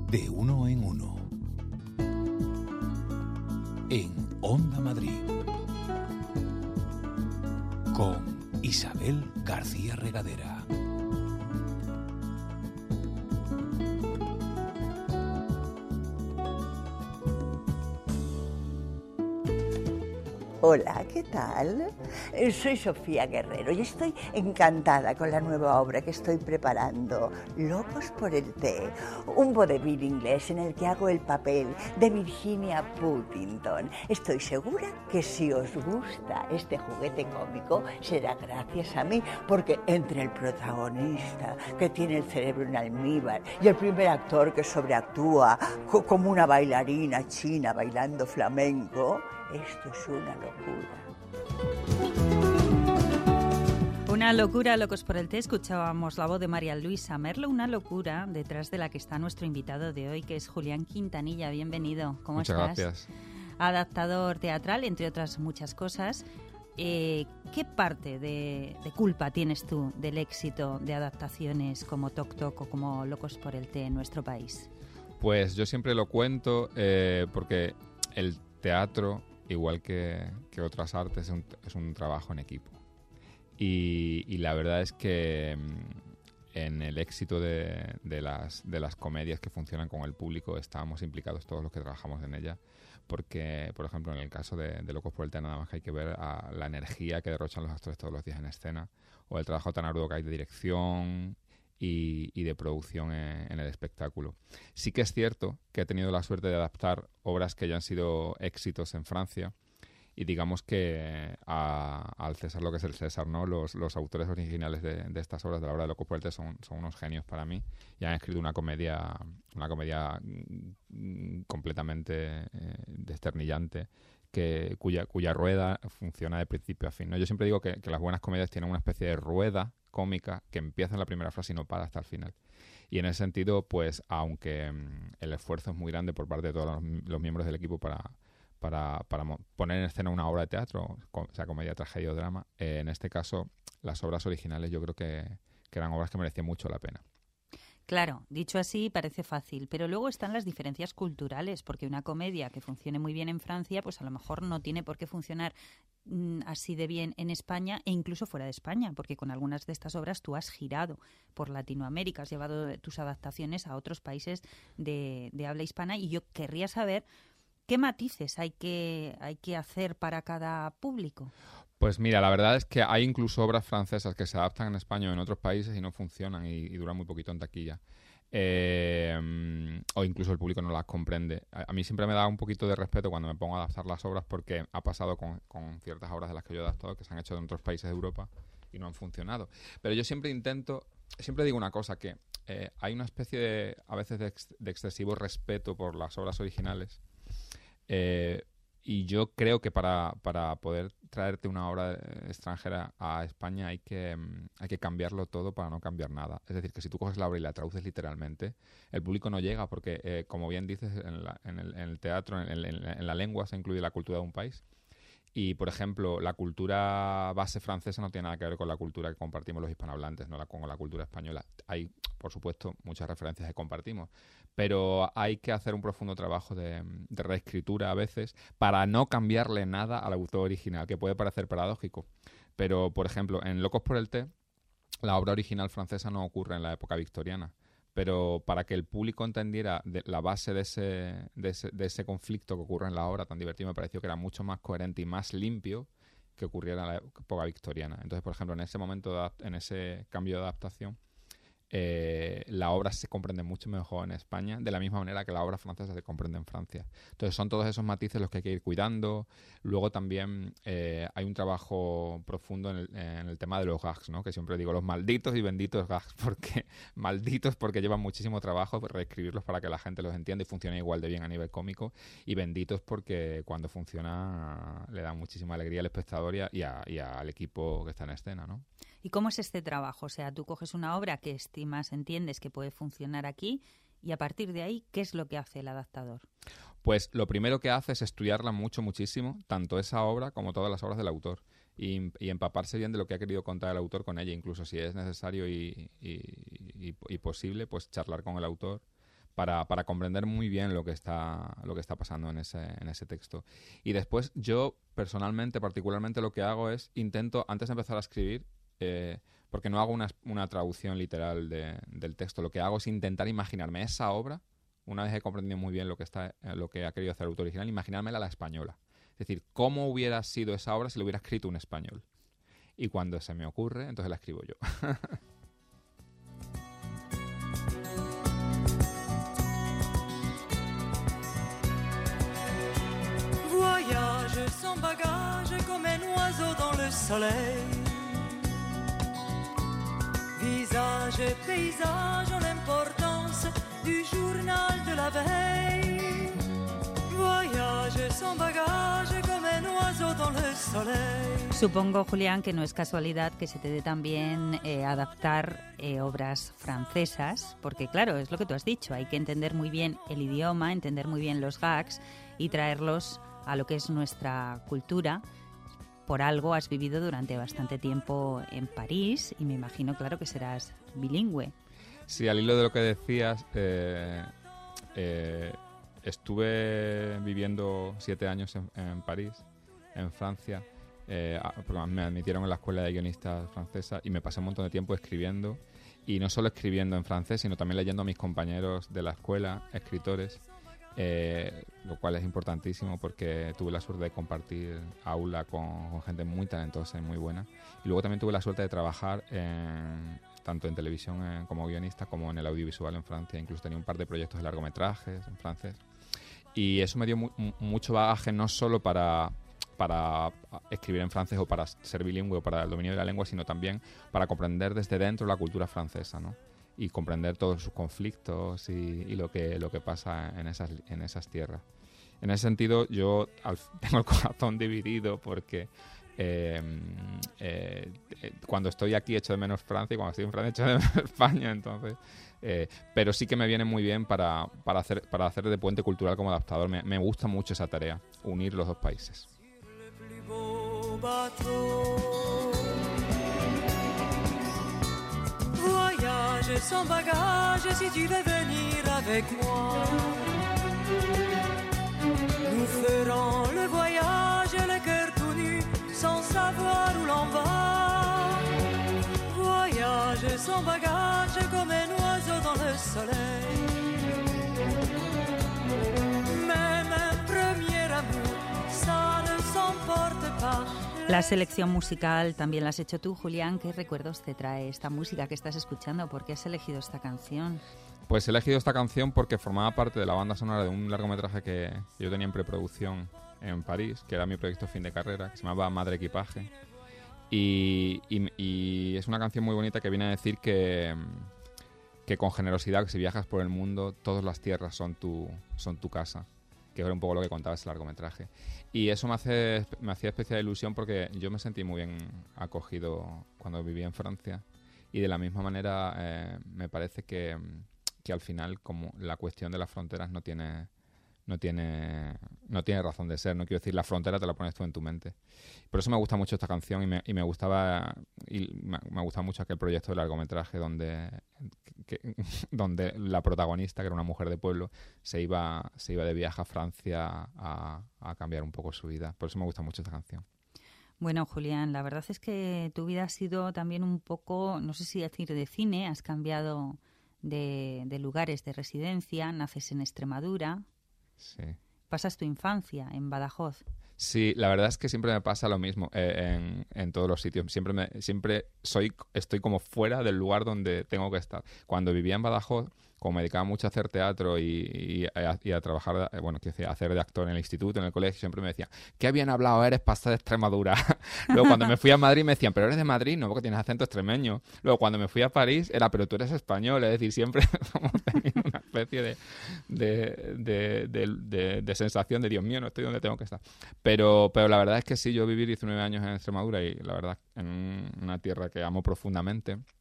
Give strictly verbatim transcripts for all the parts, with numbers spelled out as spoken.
De uno en uno. En Onda Madrid. Con Isabel García Regadera. Hola, ¿qué tal? Soy Sofía Guerrero y estoy encantada con la nueva obra que estoy preparando, Locos por el té, un vodevil inglés en el que hago el papel de Virginia Puddington. Estoy segura que si os gusta este juguete cómico será gracias a mí, porque entre el protagonista que tiene el cerebro en almíbar y el primer actor que sobreactúa co- como una bailarina china bailando flamenco, esto es una locura. Una locura, Locos por el té. Escuchábamos la voz de María Luisa Merlo, una locura detrás de la que está nuestro invitado de hoy, que es Julián Quintanilla. Bienvenido. ¿Cómo Muchas estás? gracias. Adaptador teatral, entre otras muchas cosas. Eh, ¿Qué parte de, de culpa tienes tú del éxito de adaptaciones como Toc Toc o como Locos por el té en nuestro país? Pues yo siempre lo cuento eh, porque el teatro, igual que, que otras artes, es un, es un trabajo en equipo. Y, y la verdad es que mm, en el éxito de, de, las, de las comedias que funcionan con el público estamos implicados todos los que trabajamos en ella. Porque, por ejemplo, en el caso de, de Locos por el té, nada más que hay que ver a la energía que derrochan los actores todos los días en escena, o el trabajo tan arduo que hay de dirección y, y de producción en, en el espectáculo. Sí que es cierto que he tenido la suerte de adaptar obras que ya han sido éxitos en Francia, y digamos que a, al César lo que es el César, ¿no? Los, los autores originales de, de estas obras, de la obra de Locos por el té, son, son unos genios para mí, y han escrito una comedia, una comedia mm, completamente eh, desternillante, que, cuya, cuya rueda funciona de principio a fin, ¿no? Yo siempre digo que, que las buenas comedias tienen una especie de rueda cómica que empieza en la primera frase y no para hasta el final. Y en ese sentido, pues, aunque mm, el esfuerzo es muy grande por parte de todos los, los miembros del equipo para... Para, para poner en escena una obra de teatro, sea comedia, tragedia o drama, eh, en este caso las obras originales yo creo que, que eran obras que merecían mucho la pena. Claro, dicho así parece fácil, pero luego están las diferencias culturales, porque una comedia que funcione muy bien en Francia, pues a lo mejor no tiene por qué funcionar mm, así de bien en España e incluso fuera de España, porque con algunas de estas obras tú has girado por Latinoamérica, has llevado tus adaptaciones a otros países de, de habla hispana, y yo querría saber ¿qué matices hay que, hay que hacer para cada público? Pues mira, la verdad es que hay incluso obras francesas que se adaptan en España o en otros países y no funcionan y, y duran muy poquito en taquilla. Eh, o incluso el público no las comprende. A, a mí siempre me da un poquito de respeto cuando me pongo a adaptar las obras, porque ha pasado con, con ciertas obras de las que yo he adaptado que se han hecho en otros países de Europa y no han funcionado. Pero yo siempre intento, siempre digo una cosa, que eh, hay una especie de, a veces de, ex, de excesivo respeto por las obras originales. Eh, y yo creo que para, para poder traerte una obra extranjera a España hay que, hay que cambiarlo todo para no cambiar nada. Es decir, que si tú coges la obra y la traduces literalmente, el público no llega porque, eh, como bien dices, en, la, en, el, en el teatro, en, en, en la lengua se incluye la cultura de un país. Y, por ejemplo, la cultura base francesa no tiene nada que ver con la cultura que compartimos los hispanohablantes, no la, con la cultura española. Hay, por supuesto, muchas referencias que compartimos, pero hay que hacer un profundo trabajo de, de reescritura a veces para no cambiarle nada al autor original, que puede parecer paradójico. Pero, por ejemplo, en Locos por el té, la obra original francesa no ocurre en la época victoriana. Pero para que el público entendiera de la base de ese, de, ese, de ese conflicto que ocurre en la obra tan divertido, me pareció que era mucho más coherente y más limpio que ocurriera en la época victoriana. Entonces, por ejemplo, en ese momento, de, en ese cambio de adaptación, eh, la obra se comprende mucho mejor en España, de la misma manera que la obra francesa se comprende en Francia. Entonces son todos esos matices los que hay que ir cuidando. Luego también eh, hay un trabajo profundo en el, en el tema de los gags, ¿no? Que siempre digo los malditos y benditos gags, porque malditos porque llevan muchísimo trabajo reescribirlos para que la gente los entienda y funcione igual de bien a nivel cómico, y benditos porque cuando funciona le da muchísima alegría al espectador y, a, y, a, y al equipo que está en escena, ¿no? ¿Y cómo es este trabajo? O sea, tú coges una obra que estimas, entiendes que puede funcionar aquí, y a partir de ahí, ¿qué es lo que hace el adaptador? Pues lo primero que hace es estudiarla mucho, muchísimo, tanto esa obra como todas las obras del autor, y, y empaparse bien de lo que ha querido contar el autor con ella, incluso si es necesario y, y, y, y posible, pues charlar con el autor para, para comprender muy bien lo que está, lo que está pasando en ese, en ese texto. Y después yo, personalmente, particularmente, lo que hago es intento, antes de empezar a escribir, eh, porque no hago una, una traducción literal de, del texto, lo que hago es intentar imaginarme esa obra, una vez he comprendido muy bien lo que, está, lo que ha querido hacer el autor original, imaginármela a la española. Es decir, cómo hubiera sido esa obra si lo hubiera escrito un español. Y cuando se me ocurre, entonces la escribo yo. Voyage sans bagage comme un oiseau dans le soleil. Visage et paysage ont l'importance du journal de la veille. Voyage sans bagage comme un oiseau dans le soleil. Supongo, Julián, que no es casualidad que se te dé también eh, adaptar eh, obras francesas, porque claro, es lo que tú has dicho, hay que entender muy bien el idioma, entender muy bien los gags y traerlos a lo que es nuestra cultura. Por algo has vivido durante bastante tiempo en París y me imagino, claro, que serás bilingüe. Sí, al hilo de lo que decías, eh, eh, estuve viviendo siete años en, en París, en Francia, eh, porque me admitieron en la escuela de guionistas francesa y me pasé un montón de tiempo escribiendo, y no solo escribiendo en francés, sino también leyendo a mis compañeros de la escuela, escritores, eh, lo cual es importantísimo porque tuve la suerte de compartir aula con, con gente muy talentosa y muy buena. Y luego también tuve la suerte de trabajar en, tanto en televisión en, como guionista como en el audiovisual en Francia. Incluso tenía un par de proyectos de largometrajes en francés. Y eso me dio mu mucho bagaje, no solo para, para escribir en francés o para ser bilingüe o para el dominio de la lengua, sino también para comprender desde dentro la cultura francesa, ¿no? Y comprender todos sus conflictos y, y lo que lo que pasa en esas, en esas tierras. En ese sentido, yo al, tengo el corazón dividido porque eh, eh, cuando estoy aquí echo de menos Francia y cuando estoy en Francia echo de menos España, entonces... Eh, pero sí que me viene muy bien para, para, hacer, para hacer de puente cultural como adaptador. Me, me gusta mucho esa tarea, unir los dos países. Voyage sans bagage si tu veux venir avec moi. Nous ferons le voyage, le cœur tout nu, sans savoir où l'on va. Voyage sans bagage comme un oiseau dans le soleil. Même un premier amour, ça ne s'emporte pas. La selección musical también la has hecho tú, Julián. ¿Qué recuerdos te trae esta música que estás escuchando? ¿Por qué has elegido esta canción? Pues he elegido esta canción porque formaba parte de la banda sonora de un largometraje que yo tenía en preproducción en París, que era mi proyecto fin de carrera, que se llamaba Madre Equipaje. Y, y, y es una canción muy bonita que viene a decir que, que con generosidad, que si viajas por el mundo, todas las tierras son tu, son tu casa. Que era un poco lo que contaba ese largometraje. Y eso me, hace, me hacía especial ilusión porque yo me sentí muy bien acogido cuando viví en Francia. Y de la misma manera eh, me parece que, que al final como la cuestión de las fronteras no tiene, no tiene, no tiene razón de ser. No quiero decir, la frontera te la pones tú en tu mente. Por eso me gusta mucho esta canción y me, y me gustaba y me, me gusta mucho aquel proyecto de largometraje donde, que, donde la protagonista, que era una mujer de pueblo, se iba, se iba de viaje a Francia a, a cambiar un poco su vida. Por eso me gusta mucho esta canción. Bueno, Julián, la verdad es que tu vida ha sido también un poco, no sé si decir de cine, has cambiado de, de lugares de residencia, naces en Extremadura. Sí. Pasas tu infancia en Badajoz. Sí, la verdad es que siempre me pasa lo mismo eh, en, en todos los sitios. Siempre me, siempre soy, estoy como fuera del lugar donde tengo que estar. Cuando vivía en Badajoz, como me dedicaba mucho a hacer teatro y, y, a, y a trabajar, bueno, quiero decir, a hacer de actor en el instituto, en el colegio, siempre me decían, qué bien hablado eres para ser de Extremadura. Luego cuando me fui a Madrid me decían, pero eres de Madrid, no, porque tienes acento extremeño. Luego cuando me fui a París era, pero tú eres español. Es decir, siempre hemos tenido una especie de, de, de, de, de, de sensación de, Dios mío, no estoy donde tengo que estar. Pero, pero la verdad es que sí, yo viví diecinueve años en Extremadura y la verdad en una tierra que amo profundamente.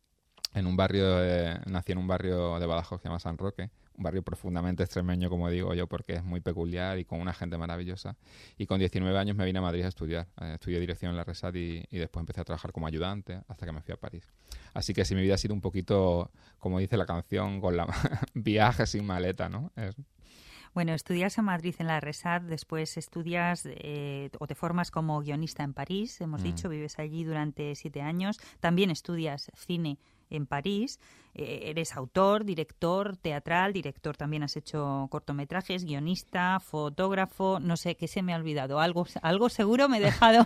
en un barrio, de, nací en un barrio de Badajoz que se llama San Roque, un barrio profundamente extremeño, como digo yo, porque es muy peculiar y con una gente maravillosa. Y con diecinueve años me vine a Madrid a estudiar. Eh, estudié dirección en la RESAD y, y después empecé a trabajar como ayudante hasta que me fui a París. Así que sí, mi vida ha sido un poquito, como dice la canción, con la viaje sin maleta, ¿no? Es... Bueno, estudias en Madrid en la RESAD, después estudias eh, o te formas como guionista en París, hemos mm. dicho, vives allí durante siete años. También estudias cine en París, eh, eres autor, director teatral, director también has hecho cortometrajes, guionista, fotógrafo, no sé, ¿qué se me ha olvidado? Algo, algo seguro me he dejado.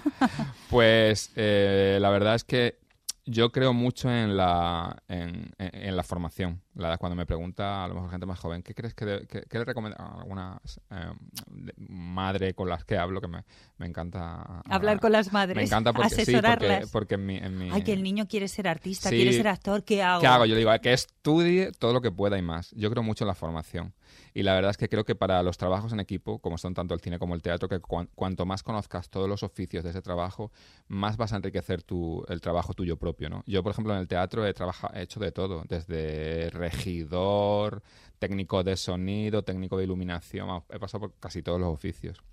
Pues eh, la verdad es que yo creo mucho en la en, en, en la formación. La, cuando me pregunta a lo mejor gente más joven, ¿qué crees que, de, que, que le recomienda a alguna eh, madre con las que hablo? Que me, me encanta hablar uh, con las madres, me encanta porque, asesorarlas. Sí, porque, porque en mi, en mi... Ay, que el niño quiere ser artista, sí, quiere ser actor, ¿qué hago? ¿Qué hago? Yo le digo, que estudie todo lo que pueda y más. Yo creo mucho en la formación. Y la verdad es que creo que para los trabajos en equipo, como son tanto el cine como el teatro, que cu- cuanto más conozcas todos los oficios de ese trabajo, más vas a enriquecer tu, el trabajo tuyo propio, ¿no? Yo, por ejemplo, en el teatro he, trabaja- he hecho de todo, desde regidor, técnico de sonido, técnico de iluminación, he pasado por casi todos los oficios.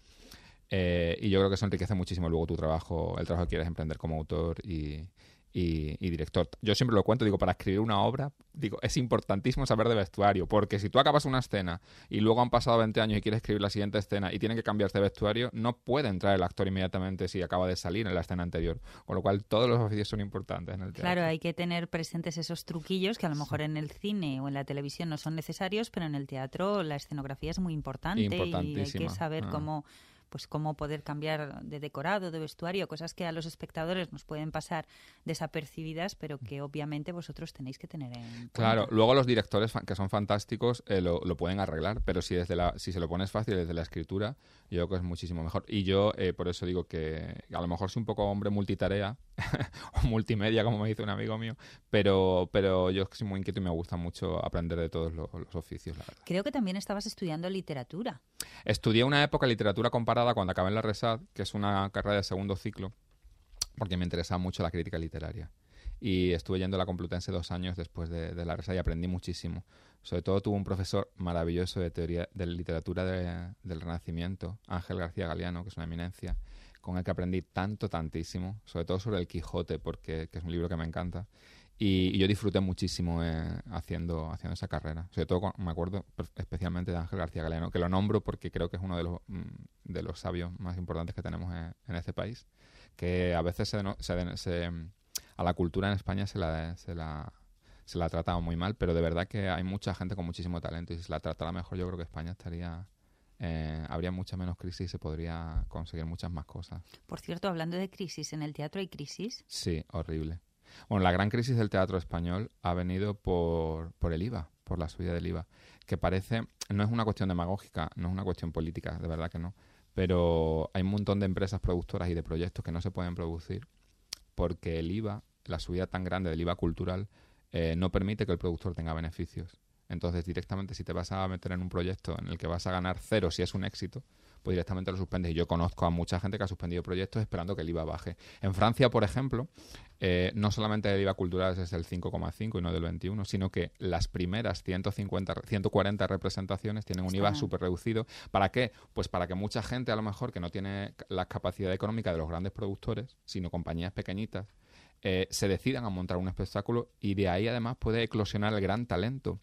Eh, y yo creo que eso enriquece muchísimo luego tu trabajo, el trabajo que quieres emprender como autor y... Y, y director. Yo siempre lo cuento, digo, para escribir una obra, digo, es importantísimo saber de vestuario, porque si tú acabas una escena y luego han pasado veinte años y quieres escribir la siguiente escena y tienen que cambiarse de vestuario, no puede entrar el actor inmediatamente si acaba de salir en la escena anterior. Con lo cual, todos los oficios son importantes en el teatro. Claro, hay que tener presentes esos truquillos que a lo mejor sí. en el cine o en la televisión no son necesarios, pero en el teatro la escenografía es muy importante y hay que saber ah. cómo... pues cómo poder cambiar de decorado, de vestuario, cosas que a los espectadores nos pueden pasar desapercibidas, pero que obviamente vosotros tenéis que tener en cuenta. Claro, luego los directores, que son fantásticos, eh, lo, lo pueden arreglar, pero si desde la, si se lo pones fácil desde la escritura, yo creo que es muchísimo mejor. Y yo, eh, por eso digo que a lo mejor soy un poco hombre multitarea, o multimedia, como me dice un amigo mío, pero, pero yo soy muy inquieto y me gusta mucho aprender de todos los, los oficios, la verdad. Creo que también estabas estudiando literatura. Estudié una época literatura comparada cuando acabé en la RESAD, que es una carrera de segundo ciclo, porque me interesaba mucho la crítica literaria. Y estuve yendo a la Complutense dos años después de, de la RESAD y aprendí muchísimo. Sobre todo tuve un profesor maravilloso de teoría de literatura de, del Renacimiento, Ángel García Galeano, que es una eminencia, con el que aprendí tanto, tantísimo, sobre todo sobre el Quijote, porque que es un libro que me encanta. Y, y yo disfruté muchísimo eh, haciendo, haciendo esa carrera. Sobre todo con, me acuerdo especialmente de Ángel García Galeano, que lo nombro porque creo que es uno de los, de los sabios más importantes que tenemos en, en este país, que a veces se, se, se, a la cultura en España se la, se, la, se la ha tratado muy mal, pero de verdad que hay mucha gente con muchísimo talento y si se la tratara mejor yo creo que España estaría... Eh, habría mucha menos crisis y se podría conseguir muchas más cosas. Por cierto, hablando de crisis, ¿en el teatro hay crisis? Sí, horrible. Bueno, la gran crisis del teatro español ha venido por, por el I V A, por la subida del I V A, que parece, no es una cuestión demagógica, no es una cuestión política, de verdad que no, pero hay un montón de empresas productoras y de proyectos que no se pueden producir porque el I V A, la subida tan grande del I V A cultural, eh, no permite que el productor tenga beneficios. Entonces, directamente, si te vas a meter en un proyecto en el que vas a ganar cero si es un éxito, pues directamente lo suspendes. Y yo conozco a mucha gente que ha suspendido proyectos esperando que el I V A baje. En Francia, por ejemplo, eh, no solamente el I V A cultural es del cinco coma cinco y no del veintiuno, sino que las primeras ciento cincuenta, ciento cuarenta representaciones tienen un I V A súper reducido. ¿Para qué? Pues para que mucha gente, a lo mejor, que no tiene la capacidad económica de los grandes productores, sino compañías pequeñitas, eh, se decidan a montar un espectáculo y de ahí, además, puede eclosionar el gran talento.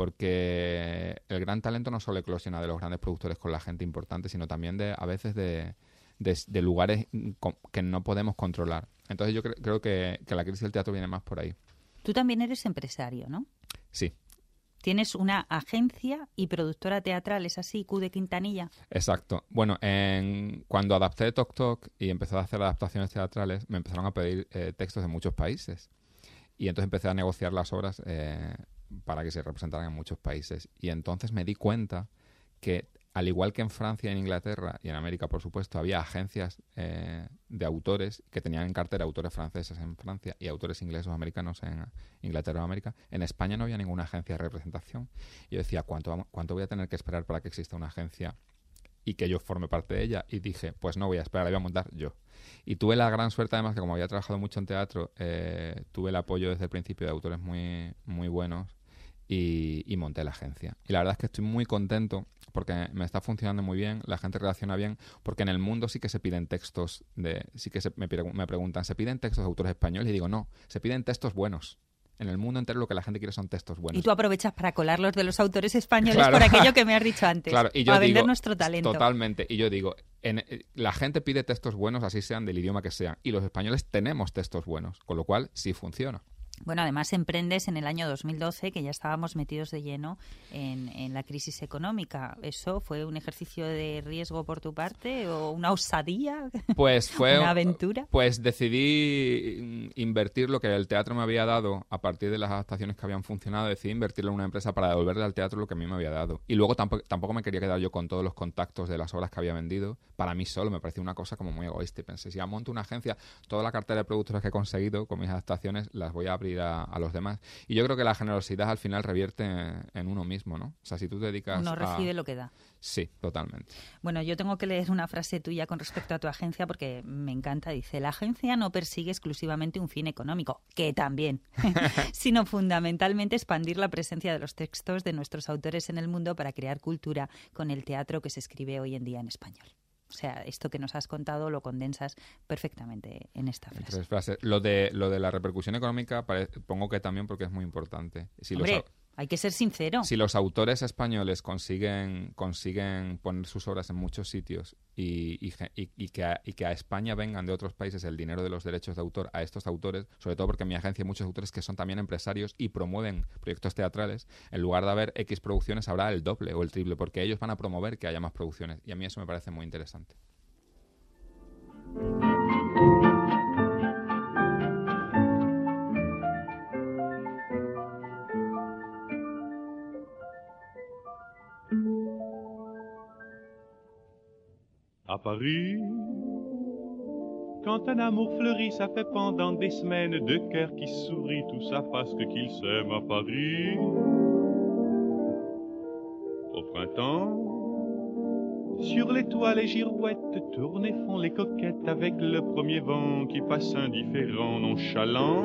Porque el gran talento no solo eclosiona de los grandes productores con la gente importante, sino también de a veces de, de, de lugares que no podemos controlar. Entonces yo cre- creo que, que la crisis del teatro viene más por ahí. Tú también eres empresario, ¿no? Sí. Tienes una agencia y productora teatral, ¿es así? Q de Quintanilla. Exacto. Bueno, en, cuando adapté Tok Tok y empecé a hacer adaptaciones teatrales, me empezaron a pedir eh, textos de muchos países. Y entonces empecé a negociar las obras eh, para que se representaran en muchos países. Y entonces me di cuenta que, al igual que en Francia, en Inglaterra y en América, por supuesto, había agencias eh, de autores que tenían en cartera autores franceses en Francia y autores ingleses o americanos en Inglaterra o América. En España no había ninguna agencia de representación. Y yo decía, ¿cuánto, cuánto voy a tener que esperar para que exista una agencia y que yo forme parte de ella. Y dije, pues no voy a esperar, la voy a montar yo. Y tuve la gran suerte, además, que como había trabajado mucho en teatro, eh, tuve el apoyo desde el principio de autores muy, muy buenos y, y monté la agencia. Y la verdad es que estoy muy contento porque me está funcionando muy bien, la gente reacciona bien, porque en el mundo sí que se piden textos, de sí que se, me, me preguntan, ¿se piden textos de autores españoles? Y digo, no, se piden textos buenos. En el mundo entero lo que la gente quiere son textos buenos. Y tú aprovechas para colarlos de los autores españoles claro. por aquello que me has dicho antes. Claro, y yo para digo, vender nuestro talento. Totalmente. Y yo digo, en, la gente pide textos buenos, así sean del idioma que sean. Y los españoles tenemos textos buenos, con lo cual sí funciona. Bueno, además emprendes en el año dos mil doce, que ya estábamos metidos de lleno en, en la crisis económica. ¿Eso fue un ejercicio de riesgo por tu parte o una osadía? Pues fue una aventura. Pues decidí invertir lo que el teatro me había dado a partir de las adaptaciones que habían funcionado. Decidí invertirlo en una empresa para devolverle al teatro lo que a mí me había dado. Y luego tampoco, tampoco me quería quedar yo con todos los contactos de las obras que había vendido. Para mí solo me parecía una cosa como muy egoísta. Y pensé, si ya monto una agencia, toda la cartera de productos que he conseguido con mis adaptaciones las voy a abrir A, a los demás. Y yo creo que la generosidad al final revierte en, en uno mismo, ¿no? O sea, si tú te dedicas Uno a... recibe lo que da. Sí, totalmente. Bueno, yo tengo que leer una frase tuya con respecto a tu agencia porque me encanta. Dice, la agencia no persigue exclusivamente un fin económico, que también, sino fundamentalmente expandir la presencia de los textos de nuestros autores en el mundo para crear cultura con el teatro que se escribe hoy en día en español. O sea, esto que nos has contado lo condensas perfectamente en esta frase. Tres frases. Lo de, lo de la repercusión económica, pongo que también porque es muy importante. Si Hombre, los, hay que ser sincero. Si los autores españoles consiguen consiguen poner sus obras en muchos sitios y, y, y, y, que a, y que a España vengan de otros países el dinero de los derechos de autor a estos autores, sobre todo porque en mi agencia hay muchos autores que son también empresarios y promueven proyectos teatrales, en lugar de haber X producciones habrá el doble o el triple, porque ellos van a promover que haya más producciones. Y a mí eso me parece muy interesante. À Paris, quand un amour fleurit, ça fait pendant des semaines deux cœurs qui sourient, tout ça parce que qu'ils s'aiment à Paris. Au printemps, sur les toits les girouettes tournent et font les coquettes avec le premier vent qui passe indifférent, nonchalant.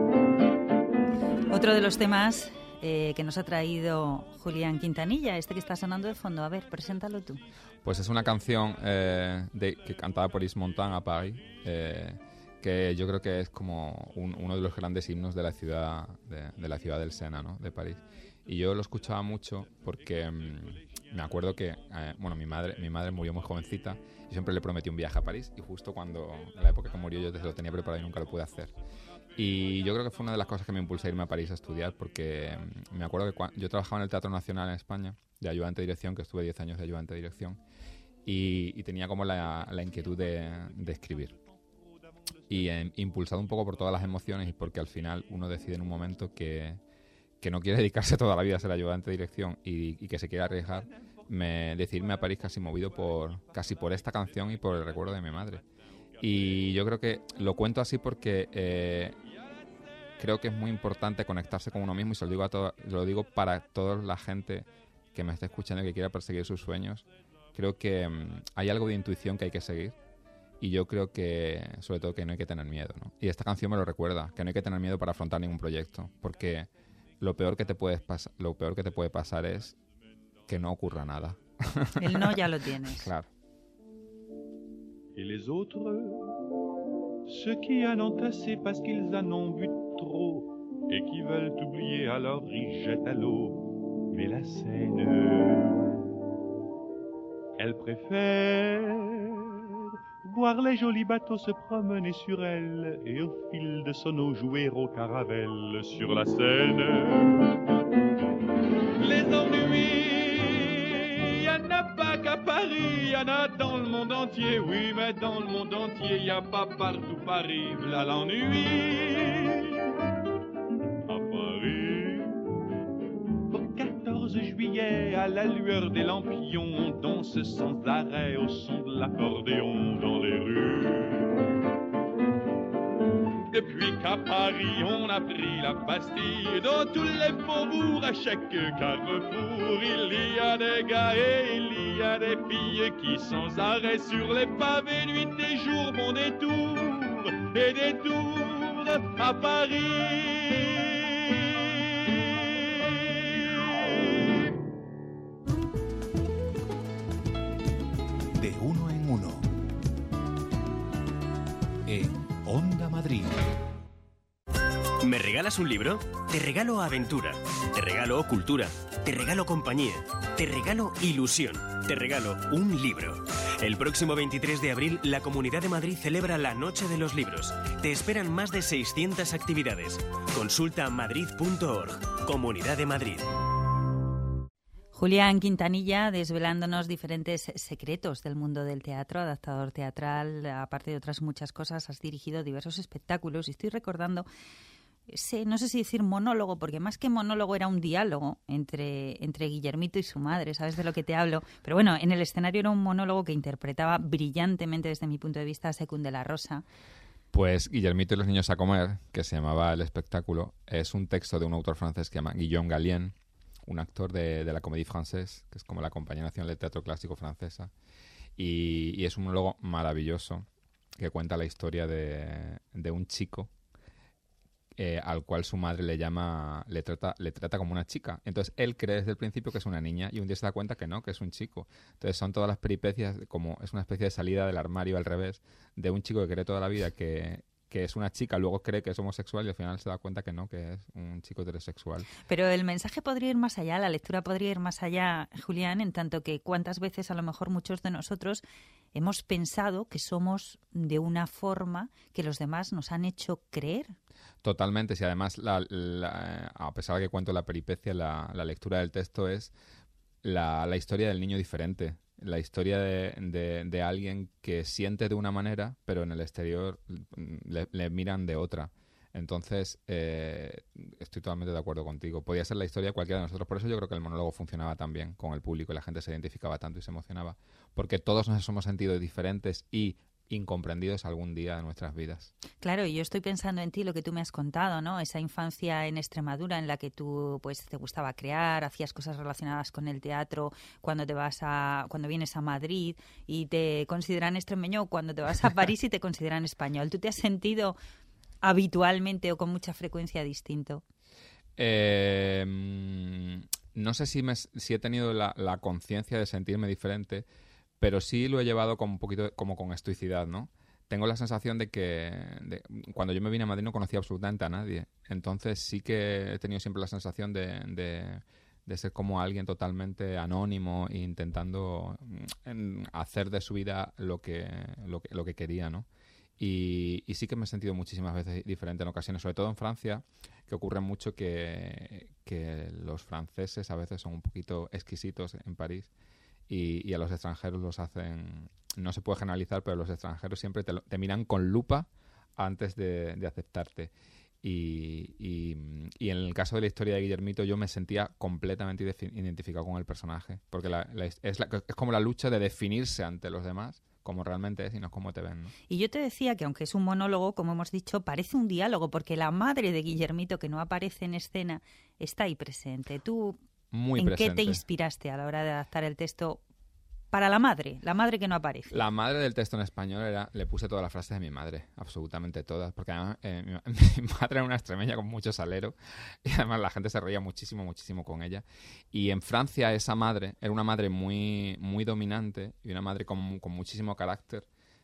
Otro de los temas eh, que nos ha traído Julián Quintanilla, este que está sonando de fondo. A ver, preséntalo tú. Pues es una canción eh, de, que cantada por Yves Montand a París, eh, que yo creo que es como un, uno de los grandes himnos de la ciudad de, de la ciudad del Sena, ¿no? De París. Y yo lo escuchaba mucho porque mmm, me acuerdo que eh, bueno, mi madre mi madre murió muy jovencita y siempre le prometí un viaje a París, y justo cuando en la época que murió yo lo tenía preparado y nunca lo pude hacer. Y yo creo que fue una de las cosas que me impulsó a irme a París a estudiar, porque mmm, me acuerdo que cuando, yo trabajaba en el Teatro Nacional en España de ayudante de dirección, que estuve diez años de ayudante de dirección, y, y tenía como la, la inquietud de, de escribir. Y eh, impulsado un poco por todas las emociones y porque al final uno decide en un momento que, que no quiere dedicarse toda la vida a ser ayudante de dirección y, y que se quiere arriesgar, me decidí irme a París casi movido por casi por esta canción y por el recuerdo de mi madre. Y yo creo que lo cuento así porque eh, creo que es muy importante conectarse con uno mismo, y se lo digo, a todo, lo digo para toda la gente que me esté escuchando y que quiera perseguir sus sueños. Creo que um, hay algo de intuición que hay que seguir, y yo creo que, sobre todo, que no hay que tener miedo, ¿no? Y esta canción me lo recuerda, que no hay que tener miedo para afrontar ningún proyecto, porque lo peor que te puedes pas- lo peor que te puede pasar es que no ocurra nada. El no ya lo tienes. Claro. Et les autres, ceux qui en ont assez parce qu'ils en ont vu trop et qui veulent oublier, alors ils jettent à l'eau. Mais la Seine, elle préfère voir les jolis bateaux se promener sur elle et au fil de son eau jouer au caravelle sur la Seine. Les ennuis, y en a pas qu'à Paris, y en a dans le monde entier, oui, mais dans le monde entier, y a pas partout Paris, là l'ennui. À Paris, au quatorze juillet, à la lueur des lampions, on danse sans arrêt au son de l'accordéon dans les rues. Depuis qu'à Paris on a pris la Bastille, dans tous les faubourgs, à chaque carrefour, il y a des gars et il y y a des filles qui sans arrêt sur les pavés nuit et jour mon détour et détour à Paris. De uno en uno. En Onda Madrid. ¿Me regalas un libro? Te regalo aventura, te regalo cultura, te regalo compañía, te regalo ilusión, te regalo un libro. El próximo veintitrés de abril, la Comunidad de Madrid celebra la Noche de los Libros. Te esperan más de seiscientas actividades. Consulta madrid punto org. Comunidad de Madrid. Julián Quintanilla desvelándonos diferentes secretos del mundo del teatro, adaptador teatral, aparte de otras muchas cosas, has dirigido diversos espectáculos y estoy recordando ese, no sé si decir monólogo, porque más que monólogo era un diálogo entre, entre Guillermito y su madre, ¿sabes de lo que te hablo? Pero bueno, en el escenario era un monólogo que interpretaba brillantemente desde mi punto de vista Secund de la Rosa. Pues Guillermito y los niños a comer, que se llamaba el espectáculo, es un texto de un autor francés que se llama Guillaume Gallienne, un actor de, de la Comédie Française, que es como la Compañía Nacional de Teatro Clásico Francesa, y, y es un monólogo maravilloso que cuenta la historia de, de un chico eh, al cual su madre le llama, le trata, le trata como una chica. Entonces él cree desde el principio que es una niña y un día se da cuenta que no, que es un chico. Entonces son todas las peripecias, como es una especie de salida del armario al revés, de un chico que cree toda la vida que... que es una chica, luego cree que es homosexual y al final se da cuenta que no, que es un chico heterosexual. Pero el mensaje podría ir más allá, la lectura podría ir más allá, Julián, en tanto que cuántas veces a lo mejor muchos de nosotros hemos pensado que somos de una forma que los demás nos han hecho creer. Totalmente, si además, la, la, a pesar de que cuento la peripecia, la, la lectura del texto es la, la historia del niño diferente. La historia de, de, de alguien que siente de una manera, pero en el exterior le, le miran de otra. Entonces, eh, estoy totalmente de acuerdo contigo. Podía ser la historia de cualquiera de nosotros. Por eso yo creo que el monólogo funcionaba tan bien con el público y la gente se identificaba tanto y se emocionaba. Porque todos nos hemos sentido diferentes y incomprendidos algún día de nuestras vidas. Claro, y yo estoy pensando en ti, lo que tú me has contado, ¿no? Esa infancia en Extremadura en la que tú pues te gustaba crear, hacías cosas relacionadas con el teatro, cuando te vas a cuando vienes a Madrid y te consideran extremeño, cuando te vas a París y te consideran español. ¿Tú te has sentido habitualmente o con mucha frecuencia distinto? Eh, no sé si me si he tenido la, la conciencia de sentirme diferente, pero sí lo he llevado con un poquito como con estoicidad, ¿no? Tengo la sensación de que de, cuando yo me vine a Madrid no conocía absolutamente a nadie. Entonces sí que he tenido siempre la sensación de, de, de ser como alguien totalmente anónimo e intentando en, hacer de su vida lo que, lo que, lo que quería, ¿no? Y, y sí que me he sentido muchísimas veces diferente en ocasiones, sobre todo en Francia, que ocurre mucho que, que los franceses a veces son un poquito exquisitos en París. Y, y a los extranjeros los hacen, no se puede generalizar, pero los extranjeros siempre te, te miran con lupa antes de, de aceptarte. Y, y, y en el caso de la historia de Guillermito yo me sentía completamente identificado con el personaje, porque la, la, es, la, es como la lucha de definirse ante los demás como realmente es y no como te ven, ¿no? Y yo te decía que aunque es un monólogo, como hemos dicho, parece un diálogo, porque la madre de Guillermito, que no aparece en escena, está ahí presente. Tú... Muy ¿En presente. qué te inspiraste a la hora de adaptar el texto para la madre? La madre que no aparece. La madre del texto en español era, le puse todas las frases de mi madre, absolutamente todas, porque además eh, mi, mi madre era una extremeña con mucho salero y además la gente se reía muchísimo, muchísimo con ella. Y en Francia esa madre era una madre muy, muy dominante y una madre con, con muchísimo carácter,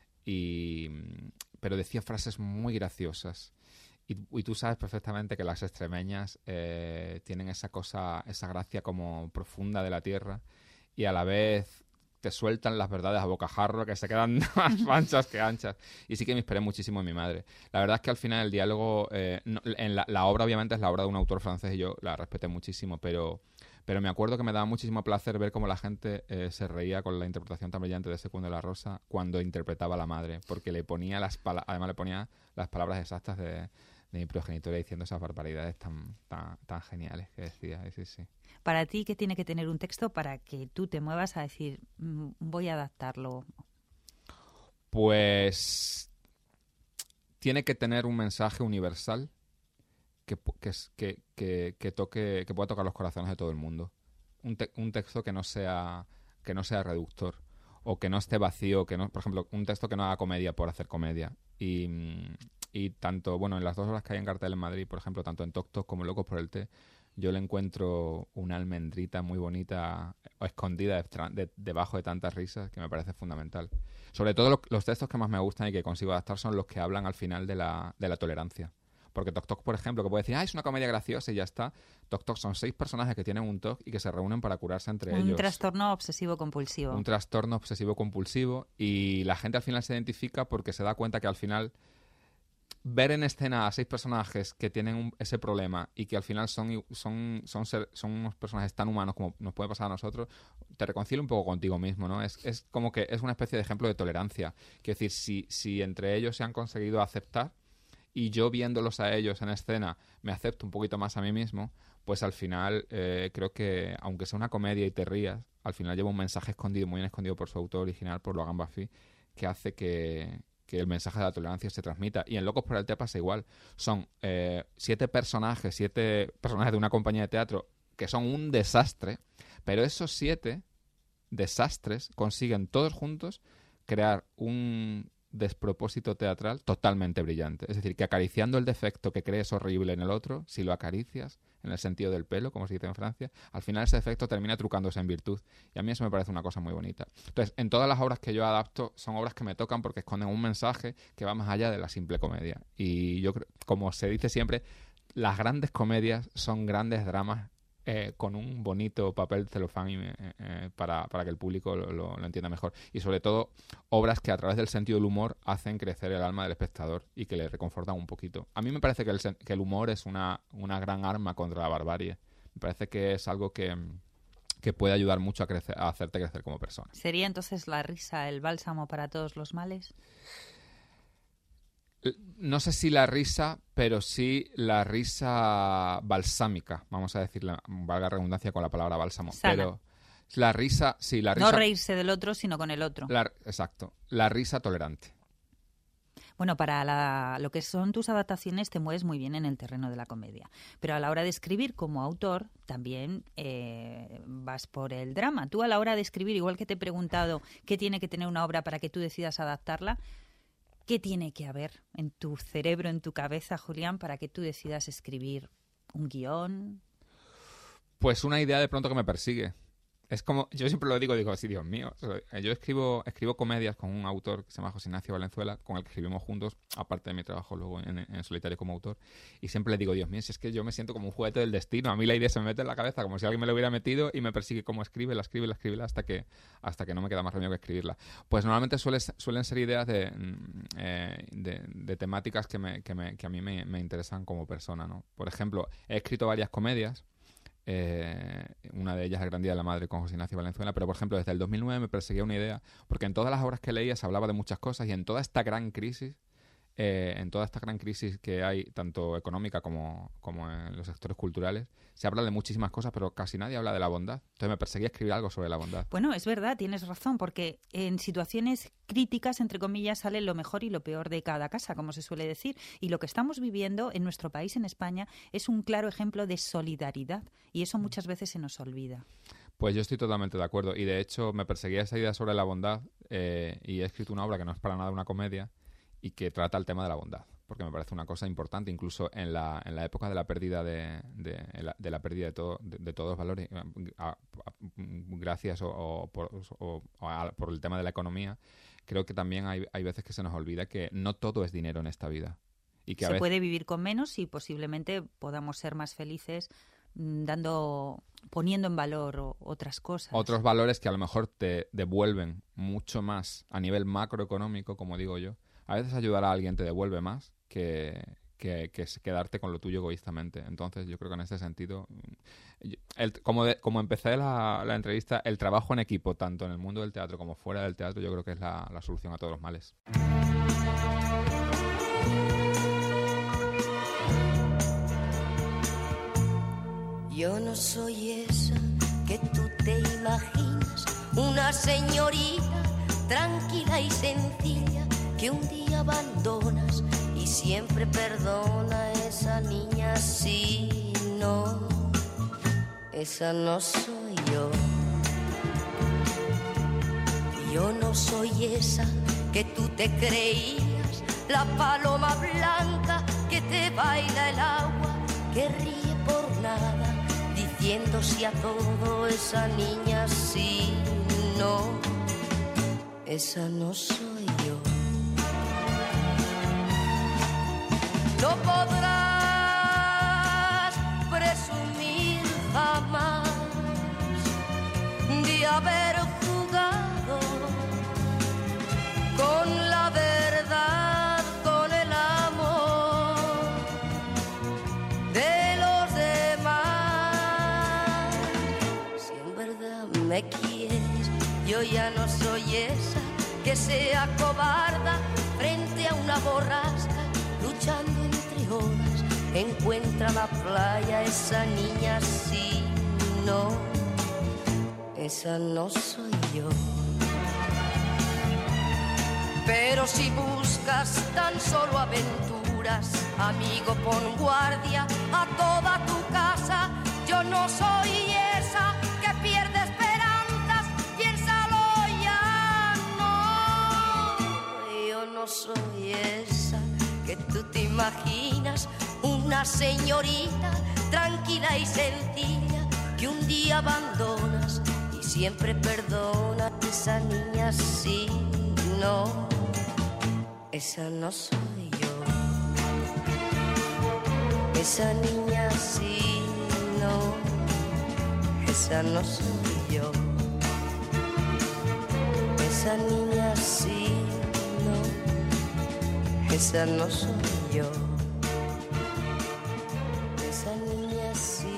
y, pero decía frases muy graciosas. Y, y tú sabes perfectamente que las extremeñas eh, tienen esa cosa, esa gracia como profunda de la tierra y a la vez te sueltan las verdades a bocajarro que se quedan más anchas que anchas. Y sí que me inspiré muchísimo en mi madre. La verdad es que al final el diálogo, eh, no, en la, la obra obviamente es la obra de un autor francés y yo la respeté muchísimo, pero, pero me acuerdo que me daba muchísimo placer ver cómo la gente eh, se reía con la interpretación tan brillante de Secund de la Rosa cuando interpretaba a la madre, porque le ponía las pala- además le ponía las palabras exactas de... de mi progenitora diciendo esas barbaridades tan, tan, tan geniales que decía. Sí, sí. Para ti, ¿qué tiene que tener un texto para que tú te muevas a decir, mmm, voy a adaptarlo? Pues tiene que tener un mensaje universal que, que, que, que, que, toque, que pueda tocar los corazones de todo el mundo. Un, te, un texto que no sea que no sea reductor o que no esté vacío, que no, por ejemplo, un texto que no haga comedia por hacer comedia. Y, y tanto, bueno, en las dos obras que hay en cartel en Madrid, por ejemplo, tanto en Toc Toc como en Locos por el Té, yo le encuentro una almendrita muy bonita escondida de, de, debajo de tantas risas que me parece fundamental. Sobre todo lo, los textos que más me gustan y que consigo adaptar son los que hablan al final de la, de la tolerancia. Porque Toc Toc, por ejemplo, que puede decir, ah, es una comedia graciosa y ya está. Toc Toc son seis personajes que tienen un T O C y que se reúnen para curarse entre un ellos. Un trastorno obsesivo-compulsivo. Un trastorno obsesivo-compulsivo. Y la gente al final se identifica porque se da cuenta que al final ver en escena a seis personajes que tienen un, ese problema y que al final son, son, son, ser, son unos personajes tan humanos como nos puede pasar a nosotros, te reconcilia un poco contigo mismo, ¿no? Es, es como que es una especie de ejemplo de tolerancia. Quiero decir, si, si entre ellos se han conseguido aceptar y yo viéndolos a ellos en escena me acepto un poquito más a mí mismo, pues al final eh, creo que, aunque sea una comedia y te rías, al final lleva un mensaje escondido, muy bien escondido por su autor original, por Logan Buffy, que hace que... que el mensaje de la tolerancia se transmita. Y en Locos por el Té pasa igual. Son eh, siete personajes, siete personajes de una compañía de teatro que son un desastre, pero esos siete desastres consiguen todos juntos crear un despropósito teatral totalmente brillante. Es decir, que acariciando el defecto que crees horrible en el otro, si lo acaricias, en el sentido del pelo, como se dice en Francia, al final ese defecto termina trucándose en virtud. Y a mí eso me parece una cosa muy bonita. Entonces, en todas las obras que yo adapto, son obras que me tocan porque esconden un mensaje que va más allá de la simple comedia. Y yo creo, como se dice siempre, las grandes comedias son grandes dramas Eh, con un bonito papel celofán eh, eh, para, para que el público lo, lo, lo entienda mejor. Y sobre todo, obras que a través del sentido del humor hacen crecer el alma del espectador y que le reconfortan un poquito. A mí me parece que el, que el humor es una, una gran arma contra la barbarie. Me parece que es algo que, que puede ayudar mucho a, crecer, a hacerte crecer como persona. ¿Sería entonces la risa el bálsamo para todos los males? No sé si la risa, pero sí la risa balsámica, vamos a decirla, valga redundancia con la palabra bálsamo. Sana. Pero la risa, sí, la risa... No reírse del otro, sino con el otro. La, exacto, la risa tolerante. Bueno, para la, lo que son tus adaptaciones te mueves muy bien en el terreno de la comedia. Pero a la hora de escribir como autor también eh, vas por el drama. Tú a la hora de escribir, igual que te he preguntado qué tiene que tener una obra para que tú decidas adaptarla, ¿qué tiene que haber en tu cerebro, en tu cabeza, Julián, para que tú decidas escribir un guión? Pues una idea de pronto que me persigue. Es como, yo siempre lo digo, digo, sí, Dios mío. Yo escribo escribo comedias con un autor que se llama José Ignacio Valenzuela, con el que escribimos juntos, aparte de mi trabajo luego en, en solitario como autor. Y siempre le digo, Dios mío, si es que yo me siento como un juguete del destino. A mí la idea se me mete en la cabeza, como si alguien me lo hubiera metido y me persigue como escribe, la escribe, la escribe, hasta que, hasta que no me queda más remedio que escribirla. Pues normalmente suele, suelen ser ideas de, eh, de, de temáticas que, me, que, me, que a mí me, me interesan como persona, ¿no? Por ejemplo, he escrito varias comedias. Eh, una de ellas, El gran día de la madre, con José Ignacio Valenzuela, pero por ejemplo desde el dos mil nueve me perseguía una idea, porque en todas las obras que leía se hablaba de muchas cosas y en toda esta gran crisis eh, en toda esta gran crisis que hay, tanto económica como, como en los sectores culturales, se habla de muchísimas cosas, pero casi nadie habla de la bondad. Entonces me perseguía escribir algo sobre la bondad. Bueno, es verdad, tienes razón, porque en situaciones críticas, entre comillas, sale lo mejor y lo peor de cada casa, como se suele decir. Y lo que estamos viviendo en nuestro país, en España, es un claro ejemplo de solidaridad. Y eso muchas veces se nos olvida. Pues yo estoy totalmente de acuerdo. Y de hecho me perseguía esa idea sobre la bondad eh, y he escrito una obra que no es para nada una comedia y que trata el tema de la bondad, porque me parece una cosa importante, incluso en la, en la época de la pérdida de, de, de la pérdida de, todo, de, de todos los valores, a, a, gracias o, o, por, o a, por el tema de la economía. Creo que también hay, hay veces que se nos olvida que no todo es dinero en esta vida. Y que se a veces... puede vivir con menos y posiblemente podamos ser más felices dando poniendo en valor otras cosas. Otros valores que a lo mejor te devuelven mucho más a nivel macroeconómico, como digo yo. A veces ayudar a alguien te devuelve más que, que, que quedarte con lo tuyo egoístamente. Entonces yo creo que en ese sentido, el, como, de, como empecé la, la entrevista, el trabajo en equipo, tanto en el mundo del teatro como fuera del teatro, yo creo que es la, la solución a todos los males. Yo no soy esa que tú te imaginas, una señorita tranquila y sencilla que un día abandonas y siempre perdona. Esa niña sí, no, esa no soy yo. Yo no soy esa que tú te creías, la paloma blanca que te baila el agua, que ríe por nada, diciendo sí a todo. Esa niña sí, no, esa no soy yo. No podrás presumir jamás de haber jugado con la verdad, con el amor de los demás. Si en verdad me quieres, yo ya no soy esa que sea cobarda frente a una borrasca, luchando entre olas. Encuentra la playa, esa niña sí, no, esa no soy yo. Pero si buscas tan solo aventuras, amigo, pon guardia a toda tu casa. Yo no soy esa que pierde esperanzas, piénsalo ya, no. Yo no soy esa que tú te imaginas, una señorita tranquila y sencilla que un día abandonas y siempre perdona. Esa niña sí, no, esa no soy yo. Esa niña sí, no, esa no soy yo. Esa niña sí, no, esa no soy yo. Esa niña sí,